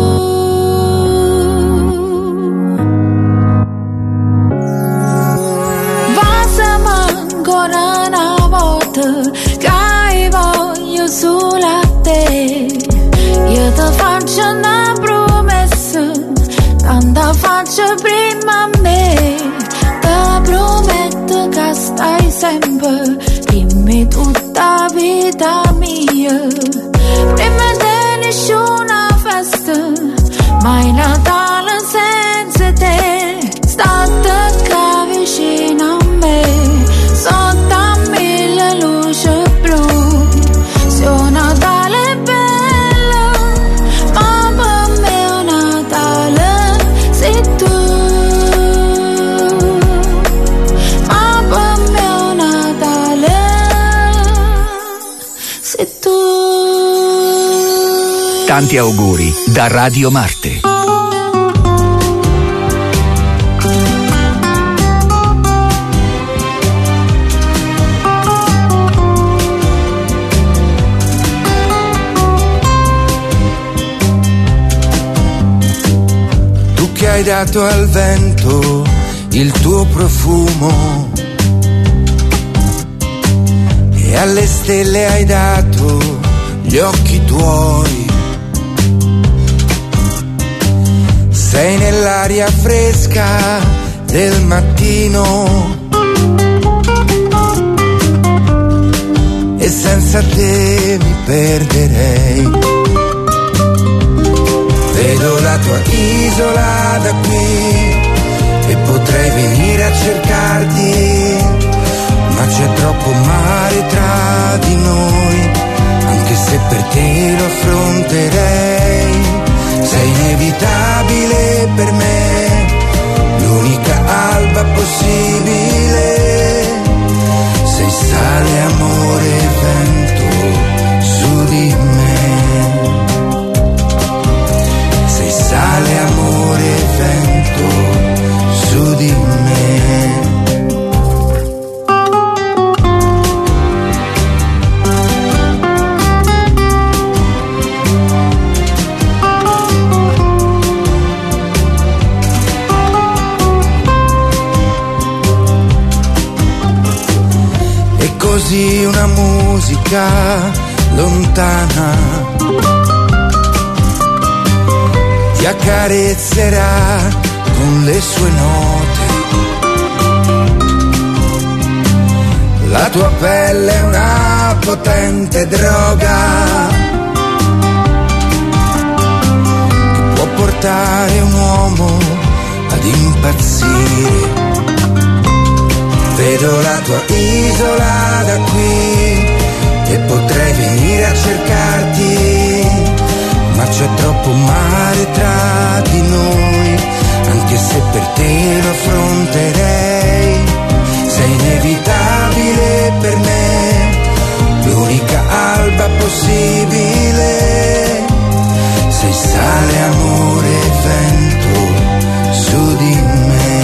Ancora una volta che voglio solo a te, io ti faccio una promessa, tanta faccio prima a me, ti prometto che stai sempre, dimmi tutta vita mia, prima di nessuna festa, mai Natale senza te, state qua vicino a me. Sotto a mille luci blu, se un Natale è bello, ma per me un Natale sei tu. Ma per me un Natale sei tu.
Tanti auguri da Radio Marte.
Che hai dato al vento il tuo profumo e alle stelle hai dato gli occhi tuoi. Sei nell'aria fresca del mattino e senza te mi perderei. Vedo la tua isola da qui e potrei venire a cercarti, ma c'è troppo mare tra di noi, anche se per te lo affronterei. Sei inevitabile per me, l'unica alba possibile. Sei sale, amore e vento su di me. Sale, amore e vento su di me. E così una musica lontana ti accarezzerà con le sue note. La tua pelle è una potente droga che può portare un uomo ad impazzire. Vedo la tua isola da qui e potrei venire a cercarti, ma c'è troppo mare tra di noi, anche se per te lo affronterei. Sei inevitabile per me, l'unica alba possibile. Sei sale, amore e vento su di me.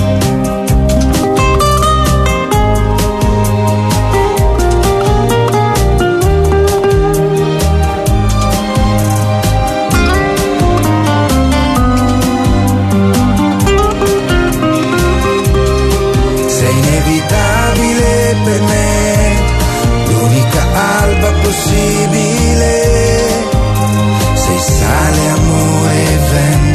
Per me l'unica alba possibile. Sei sale, amore e vento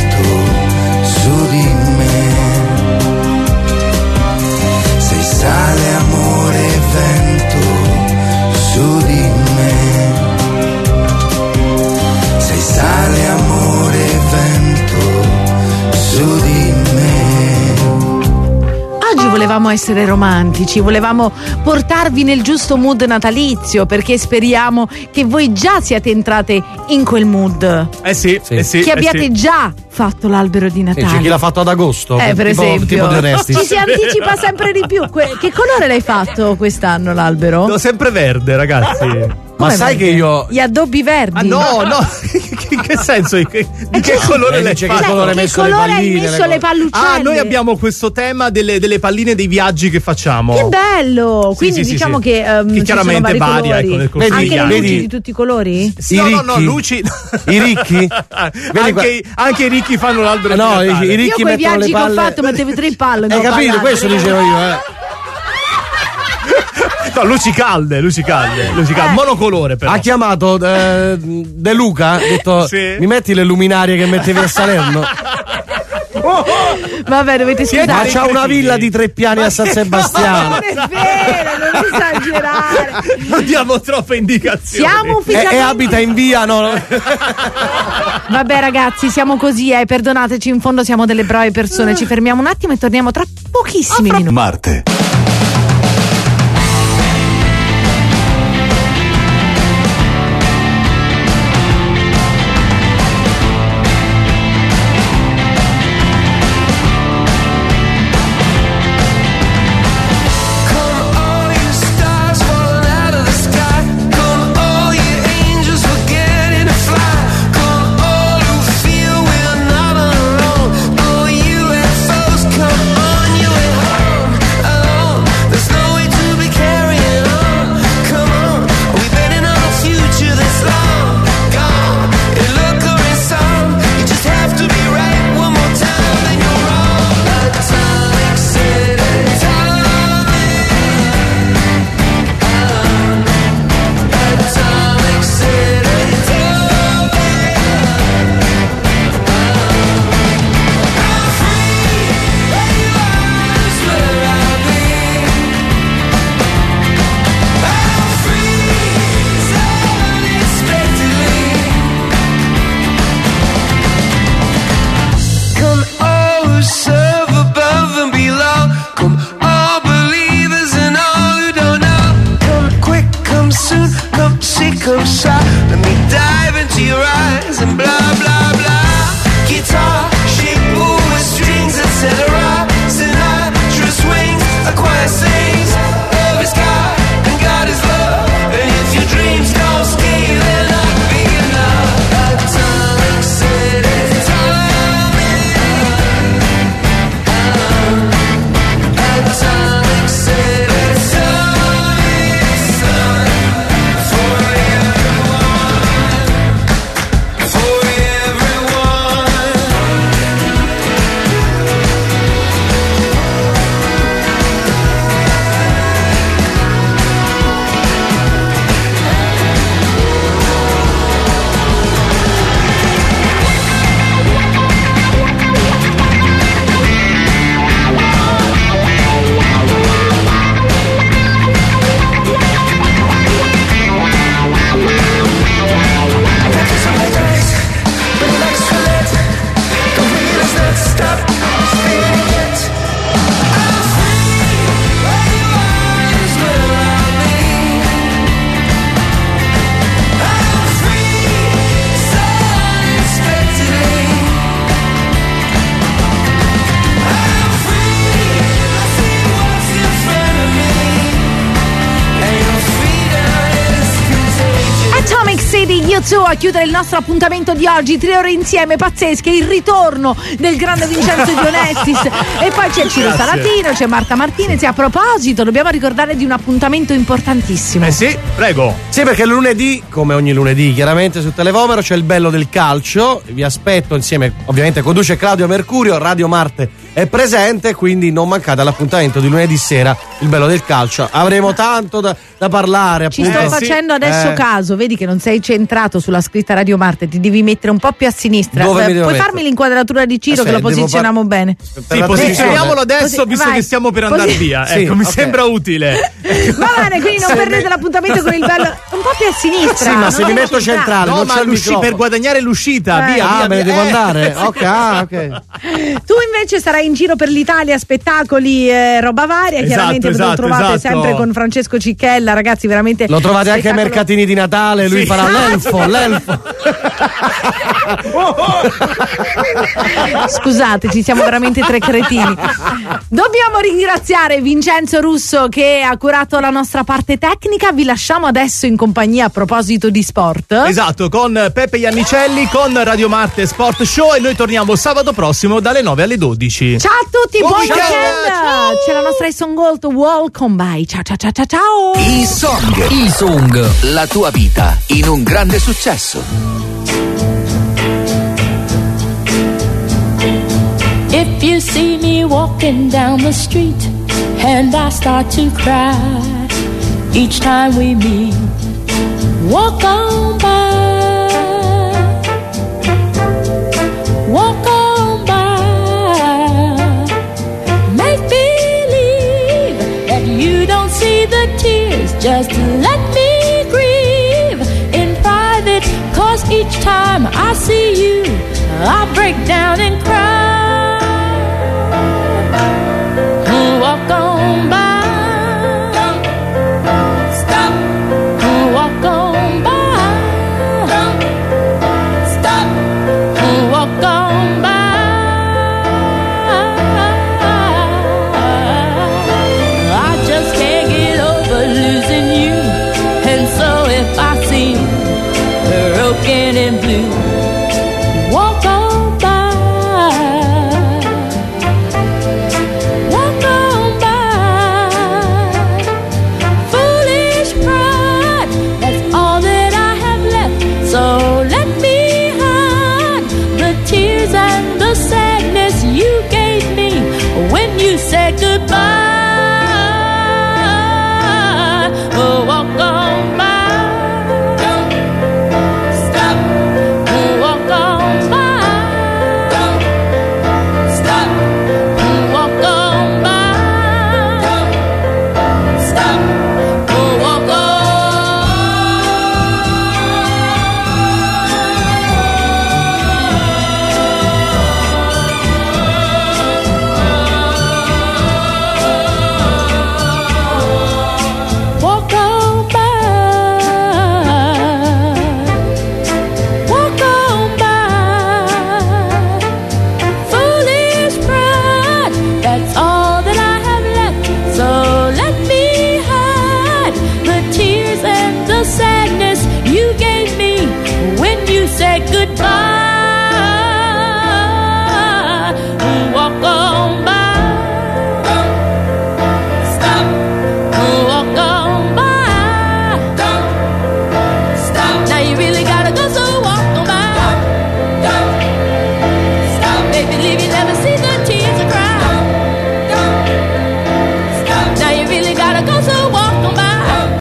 volevamo essere romantici, volevamo portarvi nel giusto mood natalizio, perché speriamo che voi già siate entrate in quel mood.
Sì.
Che abbiate già fatto l'albero di Natale.
C'è chi l'ha fatto ad agosto,
per esempio.
Tipo di Orestis.
Ci si anticipa sempre di più. Che colore l'hai fatto quest'anno l'albero?
No, sempre verde, ragazzi.
Ma sai che io.
Gli addobbi verdi?
No. In che senso? Di che colore l'hai fatto?
Che colore hai messo le pallucelle?
Noi abbiamo questo tema delle palline dei viaggi che facciamo.
Che bello! Quindi diciamo che
chiaramente varia nel corso
anche le luci di tutti i colori?
No, luci.
I ricchi?
Anche i ricchi fanno l'albero.
No, i ricchi
io quei
mettono
viaggi
le palle.
che ho fatto mettevo 3 palle.
Hai capito? Questo dicevo io,
No, luci calde, monocolore però.
Ha chiamato De Luca, ha detto mi metti le luminarie che mettevi a Salerno?
Vabbè, dovete scusare.
Ma c'ha una villa di 3 piani a San Sebastiano.
Non è vero, non esagerare.
Non diamo troppe indicazioni.
Siamo ufficialmente...
E abita in via, no?
Vabbè ragazzi, siamo così, perdonateci, in fondo siamo delle brave persone. Ci fermiamo un attimo e torniamo tra pochissimi minuti.
Marte.
A chiudere il nostro appuntamento di oggi, 3 ore insieme pazzesche, il ritorno del grande Vincenzo Di Onestis e poi c'è Ciro Salatino, c'è Marta Martinez. E a proposito, dobbiamo ricordare di un appuntamento importantissimo.
Sì, prego.
Sì, perché lunedì, come ogni lunedì, chiaramente su Televomero c'è il bello del calcio. Vi aspetto insieme, ovviamente conduce Claudio Mercurio, Radio Marte è presente, quindi non mancate all'appuntamento di lunedì sera, il bello del calcio. Avremo tanto da parlare.
Ci sto facendo adesso caso, vedi che non sei centrato sulla scritta Radio Marte, ti devi mettere un po' più a sinistra. Puoi farmi l'inquadratura di Ciro che lo posizioniamo bene?
Sì, posizioniamolo adesso, visto che stiamo per andare via.
Sì,
mi sembra utile.
Va bene, quindi non perdete l'appuntamento con il bello un po' più a sinistra.
Sì, ma se mi metto centrale,
no,
non
ma
c'è
per guadagnare l'uscita, via.
Me ne devo andare. Ok.
Tu invece sarai in giro per l'Italia, spettacoli, roba varia. Chiaramente lo trovate sempre con Francesco Cicchella, ragazzi, veramente.
Lo trovate anche ai mercatini di Natale, lui farà l'elfo.
Scusate, ci siamo veramente tre cretini. Dobbiamo ringraziare Vincenzo Russo che ha curato la nostra parte tecnica. Vi lasciamo adesso in compagnia, a proposito di sport.
Esatto, con Peppe Iannicelli, con Radio Marte Sport Show, e noi torniamo sabato prossimo dalle 9 alle 12.
Ciao a tutti, buon weekend. C'è la nostra Song Gold, Welcome by. Ciao.
E-Song, la tua vita in un grande successo.
If you see me walking down the street and I start to cry each time we meet, walk on by, walk on by. Make believe that you don't see the tears, just let me grieve in private, 'cause each time I see you I break down and cry. Walk on by. Don't stop. Walk on by. Don't stop. Walk on by. I just can't get over losing you, and so if I seem broken and blue, walk on by. Sadness you gave me when you said goodbye.